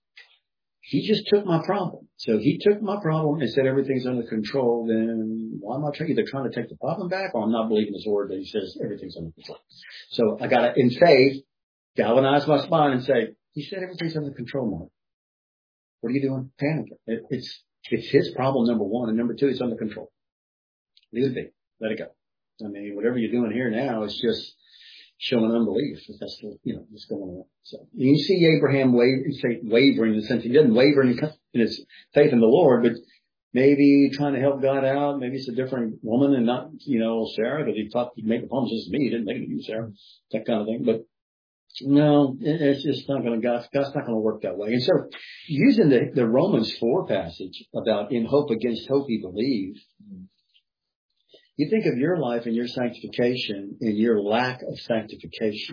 He just took my problem. So He took my problem and said everything's under control. Then why am I either trying to take the problem back or I'm not believing His word that He says everything's under control. So I got to, in faith, galvanize my spine and say, He said everything's under control, Mark. What are you doing? Panicking. It's His problem, number one. And number two, it's under control. Leave it be. Let it go. I mean, whatever you're doing here now is just, showing unbelief. If that's what, what's going on. So you see Abraham wavering in the sense he didn't waver in his faith in the Lord, but maybe trying to help God out. Maybe it's a different woman and not, Sarah, because he thought he'd make the promises to me. He didn't make it to you, Sarah, that kind of thing. But no, it's just not going to, God's not going to work that way. And so using the Romans 4 passage about in hope against hope he believed, you think of your life and your sanctification and your lack of sanctification.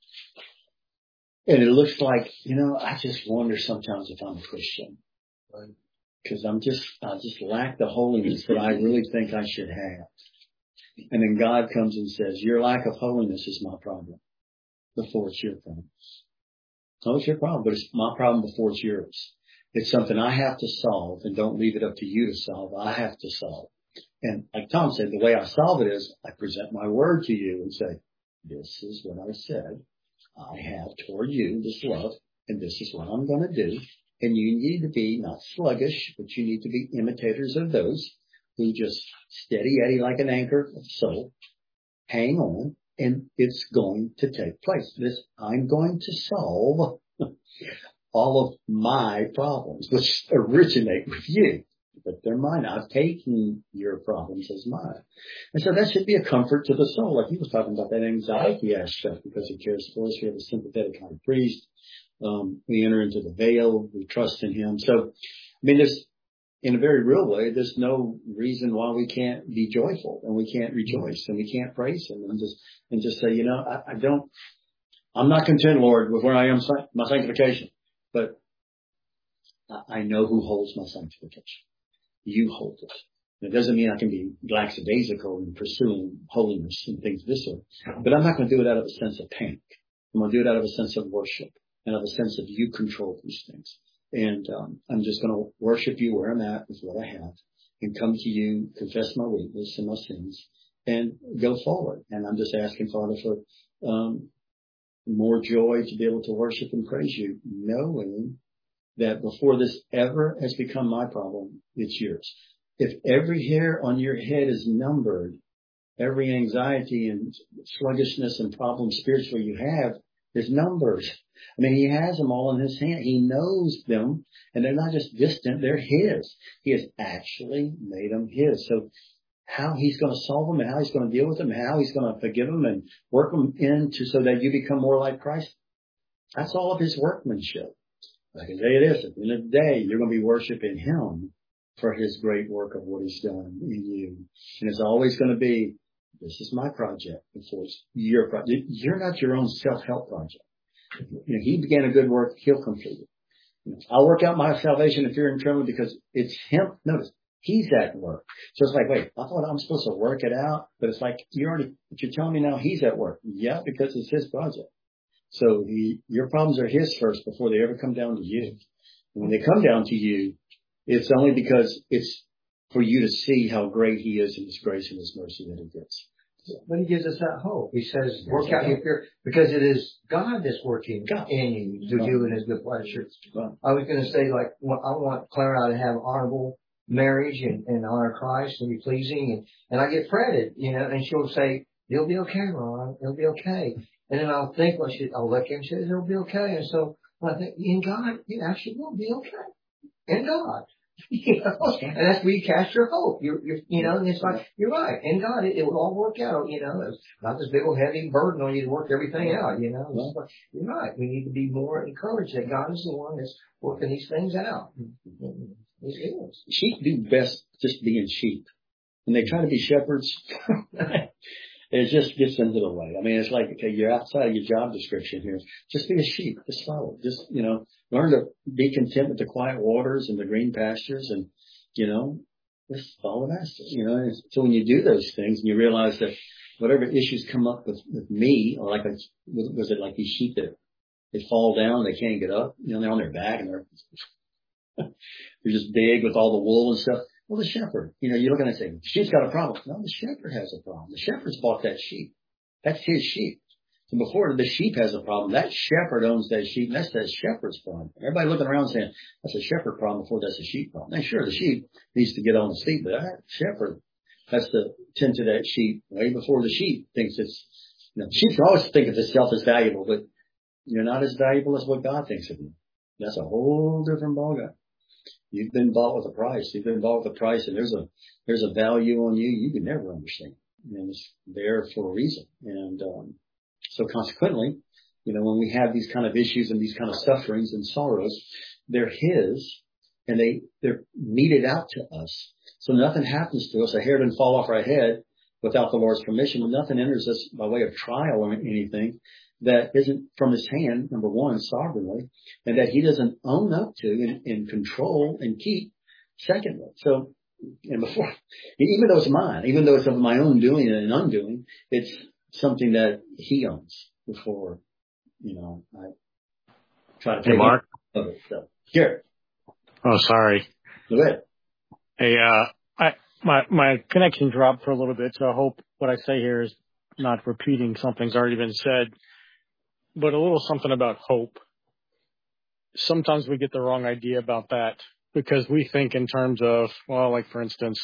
And it looks like, I just wonder sometimes if I'm a Christian. Because I just lack the holiness that I really think I should have. And then God comes and says, your lack of holiness is my problem before it's your problem. No, it's your problem, but it's my problem before it's yours. It's something I have to solve, and don't leave it up to you to solve. I have to solve. And like Tom said, the way I solve it is I present my word to you and say, this is what I said. I have toward you this love, and this is what I'm going to do. And you need to be not sluggish, but you need to be imitators of those who just steady Eddie like an anchor of the soul. Hang on, and it's going to take place. I'm going to solve all of my problems, which originate with you. But they're mine. I've taken your problems as mine. And so that should be a comfort to the soul. Like he was talking about that anxiety aspect because he cares for us. We have a sympathetic high priest. We enter into the veil. We trust in him. So, there's, in a very real way, there's no reason why we can't be joyful and we can't rejoice and we can't praise him and just say, I'm not content, Lord, with where I am, my sanctification, but I know who holds my sanctification. You hold it. It doesn't mean I can be lackadaisical in pursuing holiness and things of this sort, but I'm not going to do it out of a sense of panic. I'm going to do it out of a sense of worship and of a sense of you control these things. And I'm just going to worship you where I'm at with what I have and come to you, confess my weakness and my sins, and go forward. And I'm just asking, Father, for more joy to be able to worship and praise you, knowing that before this ever has become my problem, it's yours. If every hair on your head is numbered, every anxiety and sluggishness and problem spiritually you have is numbers. He has them all in his hand. He knows them, and they're not just distant, they're his. He has actually made them his. So how he's going to solve them and how he's going to deal with them, how he's going to forgive them and work them into so that you become more like Christ, that's all of his workmanship. I can tell you this, at the end of the day, you're going to be worshiping him for his great work of what he's done in you. And it's always going to be, this is my project before it's your project. You're not your own self-help project. He began a good work, he'll complete it. I'll work out my salvation in fear and trembling because it's him. Notice, he's at work. So it's like, wait, I thought I'm supposed to work it out, but it's like, you're telling me now he's at work. Yeah, because it's his project. So your problems are his first before they ever come down to you. And when they come down to you, it's only because it's for you to see how great he is in his grace and his mercy that he gives. But he gives us that hope. He says, work out your fear, because it is God that's working in you to do in his good pleasure. I was going to say, I want Clara to have honorable marriage and honor Christ and be pleasing. And I get fretted, and she'll say, it'll be okay, Ron. It'll be okay. And then I'll think, I'll look and say, it'll be okay. And so I think, in God, it actually will be okay. In God. And that's where you cast your hope. And it's like, you're right. In God, it will all work out. It's not this big old heavy burden on you to work everything out. It's like, you're right. We need to be more encouraged that God is the one that's working these things out. He is. Sheep do best just being sheep. When they try to be shepherds, it just gets into the way. It's like, okay, you're outside of your job description here. Just be a sheep. Just follow. Just, learn to be content with the quiet waters and the green pastures and, just follow the master. So when you do those things and you realize that whatever issues come up with me, or was it like these sheep that they fall down, they can't get up, they're on their back and they're just big with all the wool and stuff. Well, the shepherd, you're looking at saying, the sheep's got a problem. No, the shepherd has a problem. The shepherd's bought that sheep. That's his sheep. So before the sheep has a problem, that shepherd owns that sheep, and that's that shepherd's problem. Everybody looking around saying, that's a shepherd problem before that's a sheep problem. Now, sure, the sheep needs to get on the feet, but that shepherd has to tend to that sheep way before the sheep thinks it's, She can always think of herself as valuable, but you're not as valuable as what God thinks of you. That's a whole different ballgame. You've been bought with a price. You've been bought with a price, and there's a value on you can never understand. And it's there for a reason. And so consequently, when we have these kind of issues and these kind of sufferings and sorrows, they're His, and they're meted out to us. So nothing happens to us. A hair doesn't fall off our head without the Lord's permission. Nothing enters us by way of trial or anything that isn't from His hand, number one, sovereignly, and that He doesn't own up to and control and keep, secondly. So, and before, even though it's mine, even though it's of my own doing and undoing, it's something that He owns before, I try to take Mark. of it. So, here. Oh, sorry. Go ahead. Hey, my connection dropped for a little bit, so I hope what I say here is not repeating something's already been said, but a little something about hope. Sometimes we get the wrong idea about that because we think in terms of, well, like for instance,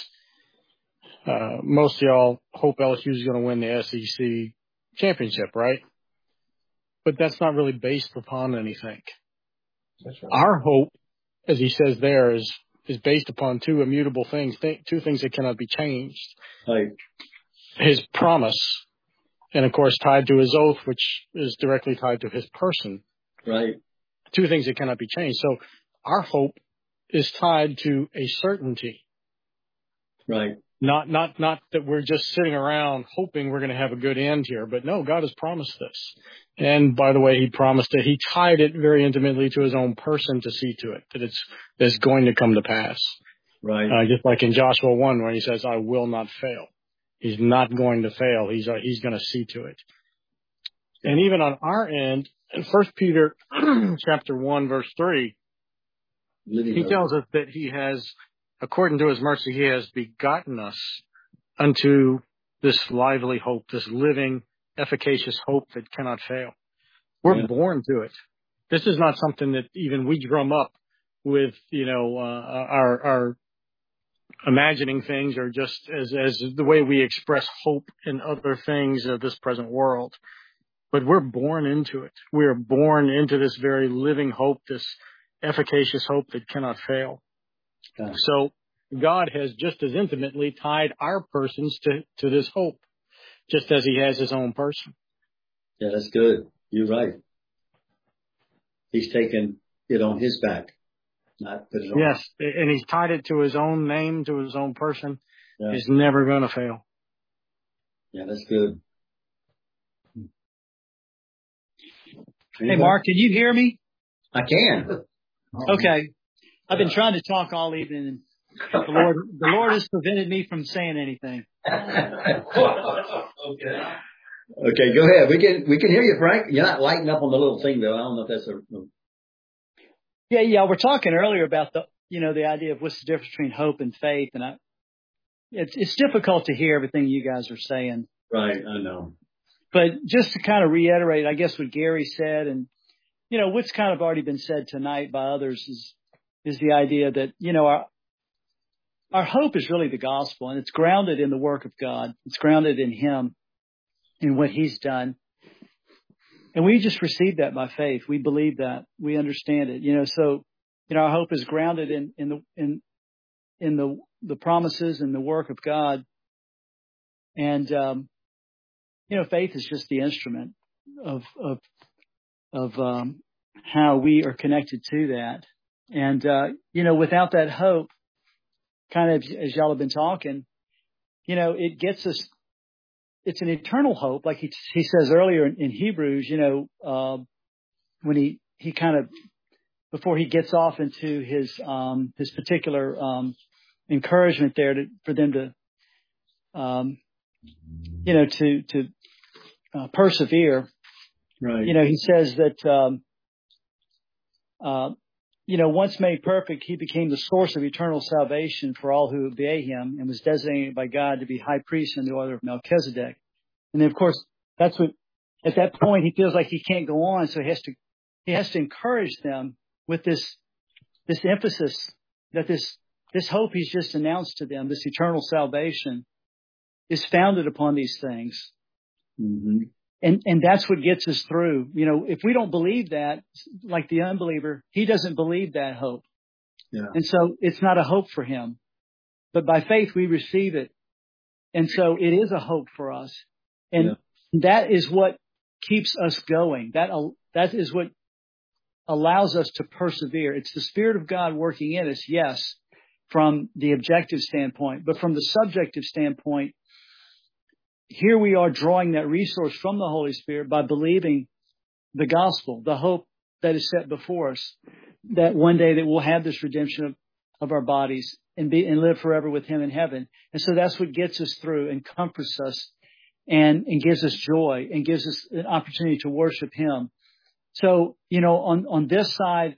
most of y'all hope LSU is going to win the SEC championship, right? But that's not really based upon anything. That's right. Our hope, as he says there, is based upon two immutable things, two things that cannot be changed. Right. His promise, and of course tied to His oath, which is directly tied to His person. Right. Two things that cannot be changed. So our hope is tied to a certainty. Right. Not that we're just sitting around hoping we're going to have a good end here, but no, God has promised this. And by the way, He promised it. He tied it very intimately to His own person to see to it that it's going to come to pass. Right. Just like in Joshua 1, where He says, "I will not fail." He's not going to fail. He's going to see to it. And even on our end, in 1 Peter chapter 1, verse 3, He tells us that He has, according to His mercy, He has begotten us unto this lively hope, this living, efficacious hope that cannot fail. We're born to it. This is not something that even we drum up with, our imagining things or just as the way we express hope in other things of this present world. But we're born into it. We're born into this very living hope, this efficacious hope that cannot fail. Okay. So God has just as intimately tied our persons to this hope, just as He has His own person. Yeah, that's good. You're right. He's taken it on His back, not put it on. Yes, and He's tied it to His own name, to His own person. Yeah. He's never going to fail. Yeah, that's good. Hey, Mark, can you hear me? I can. Okay. I've been trying to talk all evening, and the Lord has prevented me from saying anything. Okay, go ahead. We can hear you, Frank. You're not lighting up on the little thing, though. I don't know if that's Yeah. We're talking earlier about the idea of what's the difference between hope and faith, and it's difficult to hear everything you guys are saying. Right, I know. But just to kind of reiterate, I guess what Gary said, and what's kind of already been said tonight by others is the idea that our hope is really the gospel, and it's grounded in the work of God. It's grounded in Him, in what He's done, and we just receive that by faith. We believe that, we understand it. So our hope is grounded in the promises and the work of God, and faith is just the instrument of how we are connected to that. And, without that hope, kind of as y'all have been talking, it gets us, it's an eternal hope. Like he says earlier in Hebrews, when he kind of, before he gets off into his particular, encouragement there for them to persevere. Right. He says that, once made perfect, He became the source of eternal salvation for all who obey Him, and was designated by God to be high priest in the order of Melchizedek. And then, of course, that's what, at that point, he feels like he can't go on, so he has to encourage them with this emphasis that this hope He's just announced to them, this eternal salvation, is founded upon these things. Mm-hmm. And that's what gets us through. You know, if we don't believe that, like the unbeliever, he doesn't believe that hope. Yeah. And so it's not a hope for him. But by faith, we receive it. And so it is a hope for us. And that is what keeps us going. That is what allows us to persevere. It's the Spirit of God working in us, yes, from the objective standpoint. But from the subjective standpoint, here we are drawing that resource from the Holy Spirit by believing the gospel, the hope that is set before us, that one day that we'll have this redemption of our bodies and live forever with Him in heaven. And so that's what gets us through and comforts us and gives us joy and gives us an opportunity to worship Him. So, you know, on this side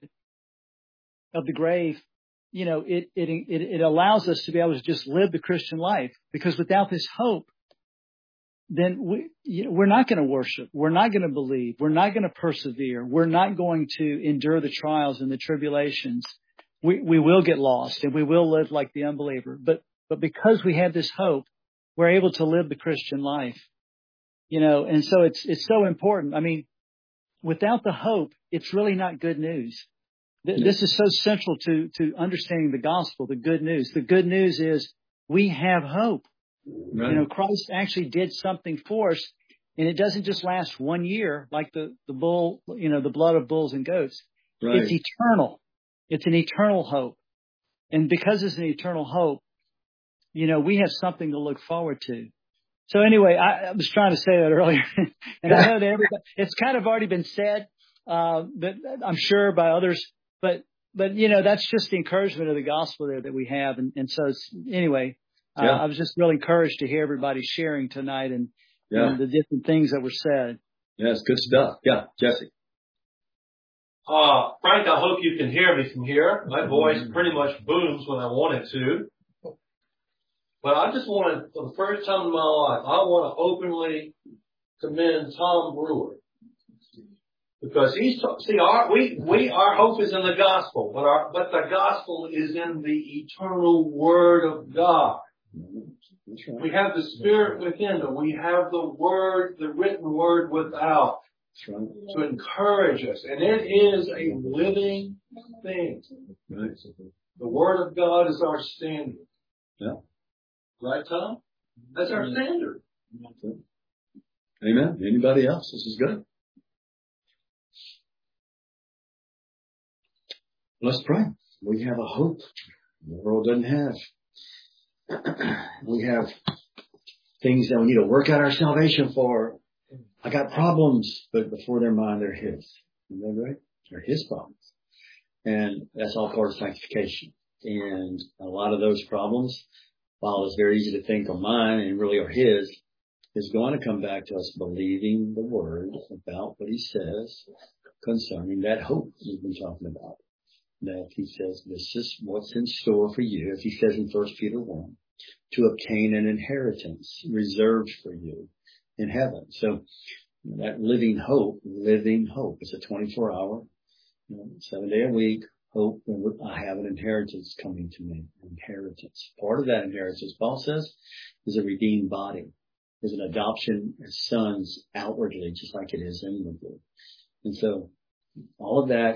of the grave, you know, it allows us to be able to just live the Christian life, because without this hope, then we're not going to worship. We're not going to believe. We're not going to persevere. We're not going to endure the trials and the tribulations. We will get lost and we will live like the unbeliever. But because we have this hope, we're able to live the Christian life. You know, and so it's so important. I mean, without the hope, it's really not good news. This is so central to understanding the gospel, the good news. The good news is we have hope. Right. You know, Christ actually did something for us, and it doesn't just last 1 year like the bull, you know, the blood of bulls and goats. Right. It's eternal. It's an eternal hope. And because it's an eternal hope, you know, we have something to look forward to. So anyway, I was trying to say that earlier, and I know that it's kind of already been said, but I'm sure by others, but you know, that's just the encouragement of the gospel there that we have. And so anyway, I was just really encouraged to hear everybody sharing tonight and the different things that were said. Yeah, it's good stuff. Yeah, Jesse. Frank, I hope you can hear me from here. My voice pretty much booms when I want it to. But I just want to, for the first time in my life, I want to openly commend Tom Brewer. Because our hope is in the gospel, but the gospel is in the eternal Word of God. Right. We have the Spirit within, but we have the Word, the written Word without, right, to encourage us. And it is a living thing. Right. The Word of God is our standard. Yeah. Right, Tom? That's our standard. Amen. Anybody else? This is good. Let's pray. We have a hope the world doesn't have. We have things that we need to work out our salvation for. I got problems, but before they're mine, they're His. Isn't that right? They're His problems. And that's all part of sanctification. And a lot of those problems, while it's very easy to think are mine and really are His, is going to come back to us believing the Word about what He says concerning that hope we've been talking about. That He says, this is what's in store for you, as He says in 1 Peter 1, to obtain an inheritance reserved for you in heaven. So that living hope, it's a 24-hour, 7-day-a-week hope. I have an inheritance coming to me. Inheritance. Part of that inheritance, Paul says, is a redeemed body. Is an adoption as sons outwardly, just like it is inwardly. And so all of that,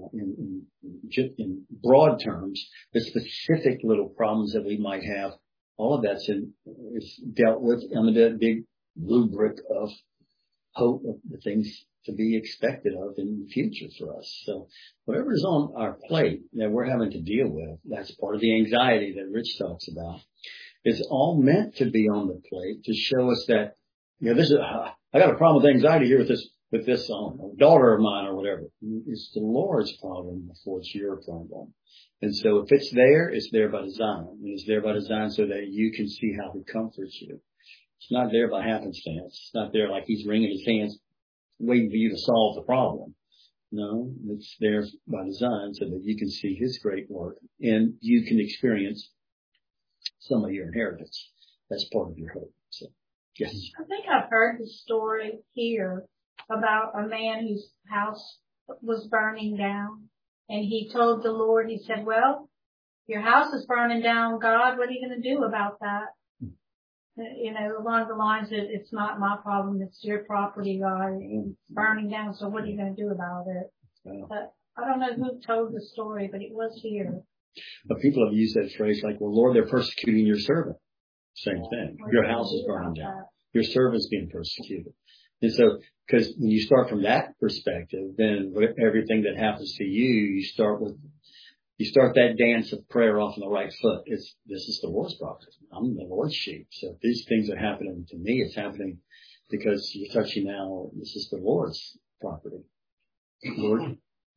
in broad terms, the specific little problems that we might have, all of that's is dealt with on the big blue brick of hope, of the things to be expected of in the future for us. So whatever is on our plate that we're having to deal with, that's part of the anxiety that Rich talks about. It's all meant to be on the plate to show us that, you know, I got a problem with anxiety here with this daughter of mine or whatever. It's the Lord's problem before it's your problem. And so if it's there by design. And it's there by design so that you can see how He comforts you. It's not there by happenstance. It's not there like He's wringing His hands waiting for you to solve the problem. No, it's there by design so that you can see His great work and you can experience some of your inheritance. That's part of your hope. So, yes. I think I've heard the story here about a man whose house was burning down. And he told the Lord, he said, well, your house is burning down, God. What are you going to do about that? along the lines that it's not my problem, it's your property, God, it's burning down, so what are you going to do about it? But I don't know who told the story, but it was here. But people have used that phrase like, well, Lord, they're persecuting your servant. Same thing. Your house is burning down. Your servant's being persecuted. And so, because when you start from that perspective, then everything that happens to you, you start that dance of prayer off on the right foot. This is the Lord's property. I'm the Lord's sheep. So if these things are happening to me, it's happening because you're touching now, this is the Lord's property. Lord,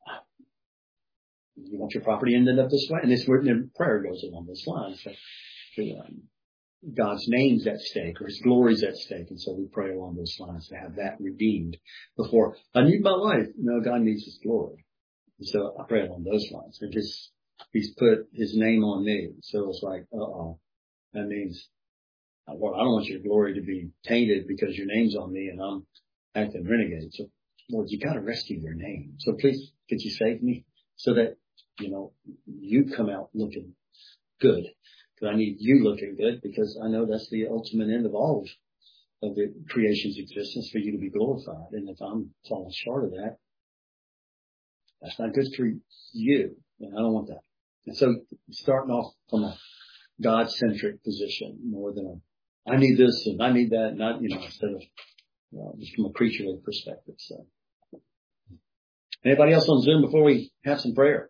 you want your property ended up this way? And this prayer goes along this line. So God's name's at stake, or His glory's at stake. And so we pray along those lines to have that redeemed before I need my life. No, God needs His glory. And so I pray along those lines. And He's put His name on me. So it's like, that means, Lord, I don't want your glory to be tainted because your name's on me and I'm acting renegade. So Lord, you got to rescue your name. So please, could you save me so that, you come out looking good? Because I need you looking good, because I know that's the ultimate end of all of the creation's existence, for you to be glorified. And if I'm falling short of that, that's not good for you. And I don't want that. And so starting off from a God-centric position more than I need this and I need that, not, instead of just from a creaturely perspective. So anybody else on Zoom before we have some prayer?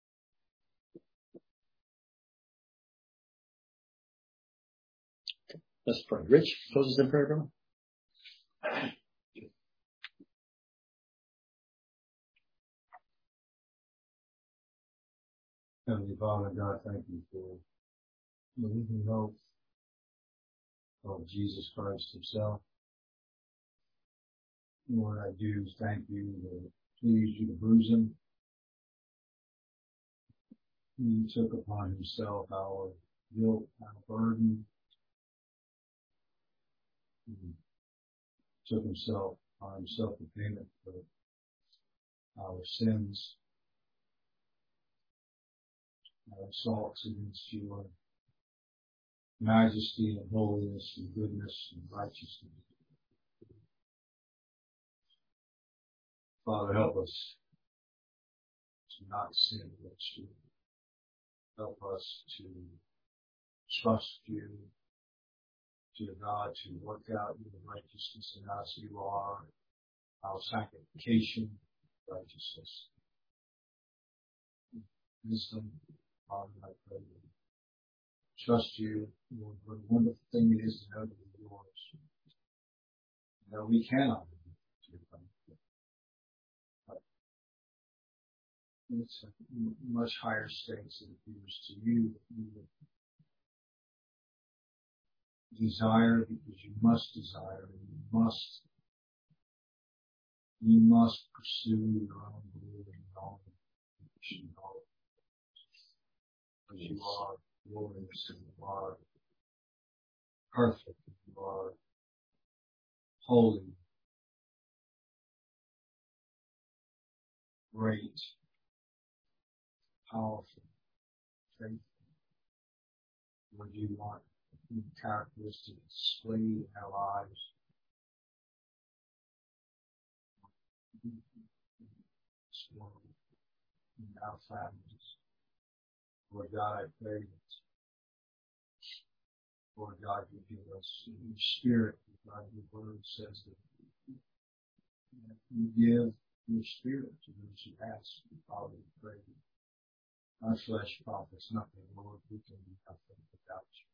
Let's pray. Rich, close us in prayer, brother. Heavenly Father, God, thank you for the living hope of Jesus Christ Himself. Lord, I do thank you that please you to bruise Him. He took upon Himself our guilt, our burden. He took upon Himself the payment for our sins, our assaults against your majesty and holiness and goodness and righteousness. Father, help us to not sin against you. Help us to trust you, dear God, to work out your righteousness in us. You are our sanctification, righteousness. Wisdom, Father, I pray. Trust you, Lord. What a wonderful thing it is to know that you're yours. No, we cannot be to but it's a much higher stakes than it appears to you that you would desire, because you must desire, and you must pursue your own glory and all and all. Because you are glorious and you are perfect and you are holy, great, powerful, faithful. What do you want characteristics displayed in our lives? This world, in our families. Lord God, I pray that, Lord God, you give us your spirit. God, your word says that you give your spirit to those who ask. Father, we pray that our flesh profits nothing, Lord. We can do nothing without you.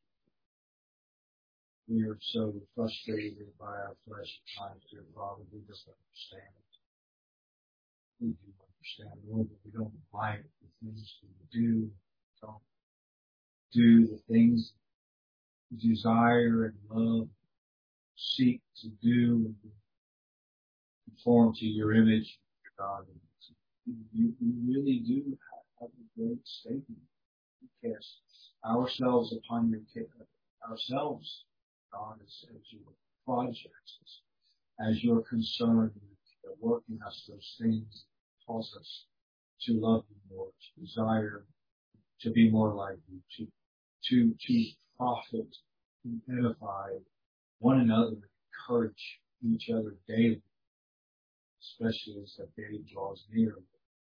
We are so frustrated by our flesh at times, dear Father. We just understand it. We do understand, Lord, that we don't like the things we do. Don't do the things we desire and love, seek to do, and conform to your image, God. You really do have a great statement. You cast ourselves upon your care, ourselves, God, as your projects, as your concern, working us those things that cause us to love you more, to desire to be more like you, to profit and edify one another, encourage each other daily, especially as that day draws near.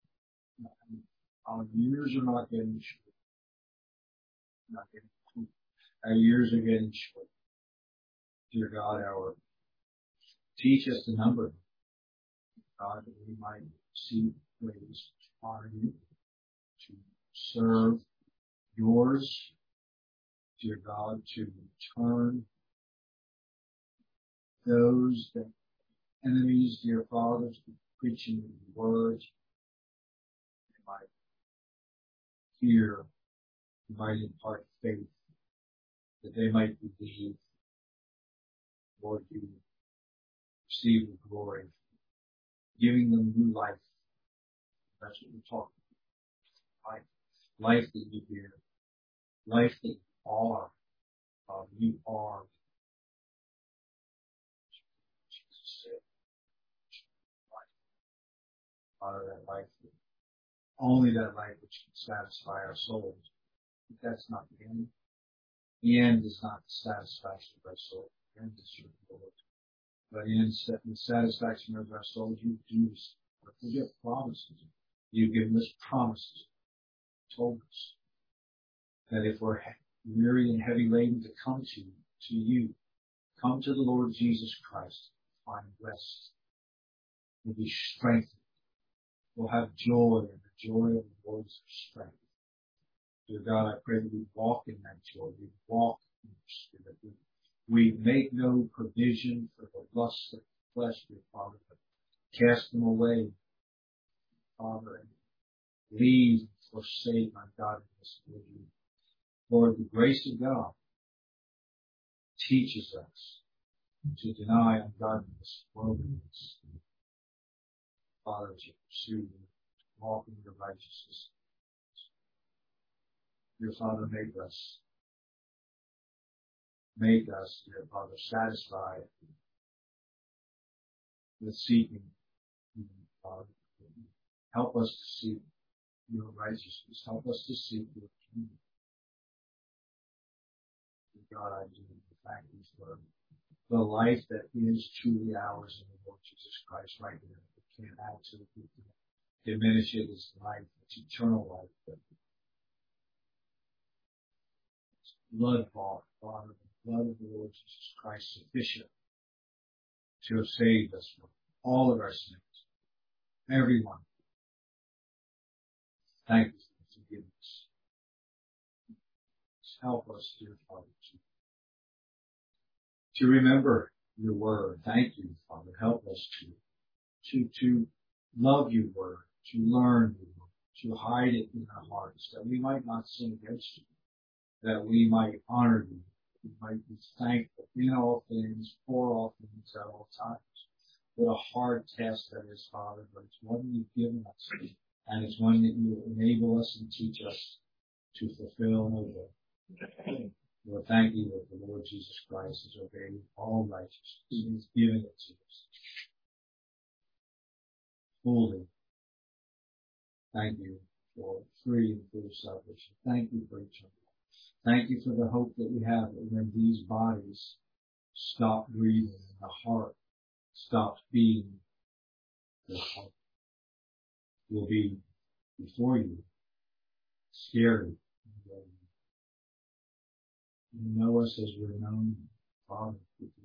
Our years are not getting short. Our years are getting short. Dear God, teach us to number them, God, that we might see ways to honor you, to serve yours, dear God, to turn those that enemies, dear Father, to preaching the word. They might hear, they might impart faith, that they might believe. Lord, you receive the glory, giving them new life. That's what we're talking about. Life that you give, life that you are. You are. Jesus said, Father, that life, only that life which can satisfy our souls. But that's not the end. The end is not the satisfaction of our soul. The end is your Lord. But in the satisfaction of our souls, you do forget promises. You've given us promises. You told us that if we're weary and heavy laden, to come to you, come to the Lord Jesus Christ, find rest. We'll be strengthened. We'll have joy, and the joy of the Lord is our strength. Dear God, I pray that we walk in that joy. We walk in your Spirit. We make no provision for the lusts of the flesh, dear Father, but cast them away, Father, and leave and forsake ungodliness. Lord, the grace of God teaches us to deny ungodliness, worldliness, Father, to pursue you, to walk in your righteousness. Dear Father, make us, dear Father, satisfied with seeking you, Father. Help us to seek your righteousness. Help us to seek your kingdom. God, I do thank you for the life that is truly ours in the Lord Jesus Christ right now. We can't absolutely diminish it as life. It's eternal life. But it's blood bought, Father, the blood of the Lord Jesus Christ sufficient to have saved us from all of our sins. Everyone. Thank you for forgiveness. Help us, dear Father, to remember your word. Thank you, Father. Help us to love your word, to learn your word, to hide it in our hearts, that we might not sin against you, that we might honor you, we might be thankful in all things, for all things, at all times. What a hard task that is, Father, but it's one you've given us, and it's one that you enable us and teach us to fulfill and obey. Lord, thank you that the Lord Jesus Christ has obeyed all righteousness. He has given it to us fully. Thank you for free and full salvation. Thank you for eternal life. Thank you for the hope that we have that when these bodies stop breathing and the heart stops beating, the heart will be before you, scary. You know us as we're known, Father.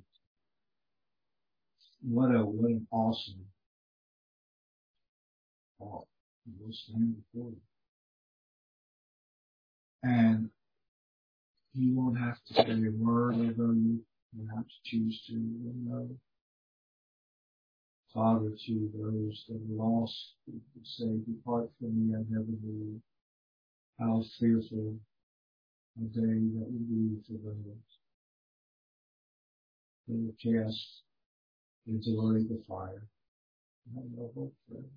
What an awesome thought. We'll stand before you. And you won't have to say a word, although you will have to choose to. Know. Father, to those that are lost, you could say, depart from me, I never knew. How fearful a day that would be for those that were cast into the lake of fire. I have no hope for them.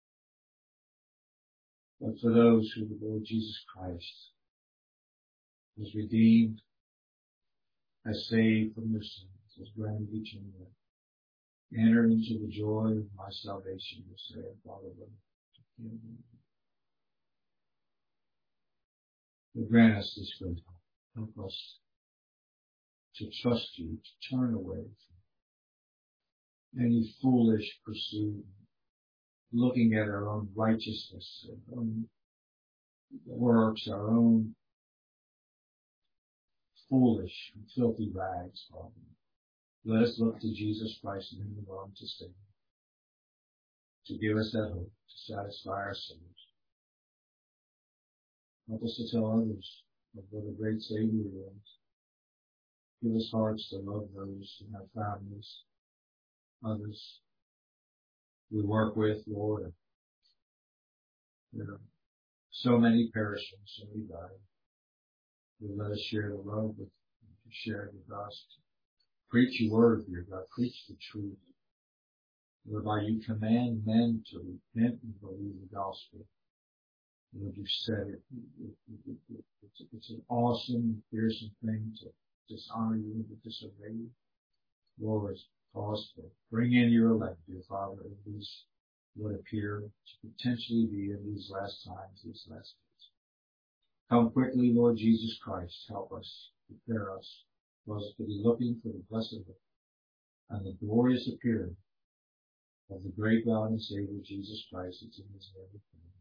But for those who the Lord Jesus Christ has redeemed, has saved from their sins, has granted eternal life, enter into the joy of my salvation, you say, Father, grant us this good help. Help us to trust you, to turn away from any foolish pursuit, looking at our own righteousness, our own works, our own foolish and filthy rags, Father. Let us look to Jesus Christ and Him alone to save, to give us that hope, to satisfy our souls. Help us to tell others of what a great Savior He is. Give us hearts to love those in our families, others we work with, Lord. There are so many perishing, so many dying. Let us share the love with them, to share the gospel. Preach your word, dear God. Preach the truth. Whereby you command men to repent and believe the gospel. Lord, you said it. It's an awesome, fearsome thing to dishonor you and to disobey you. Lord, it's possible. Bring in your elect, dear Father, in these what appear to potentially be in these last times, these last days. Come quickly, Lord Jesus Christ. Help us, prepare us, for us to be looking for the blessed hope and the glorious appearing of the great God and Savior Jesus Christ. It's in His name we pray.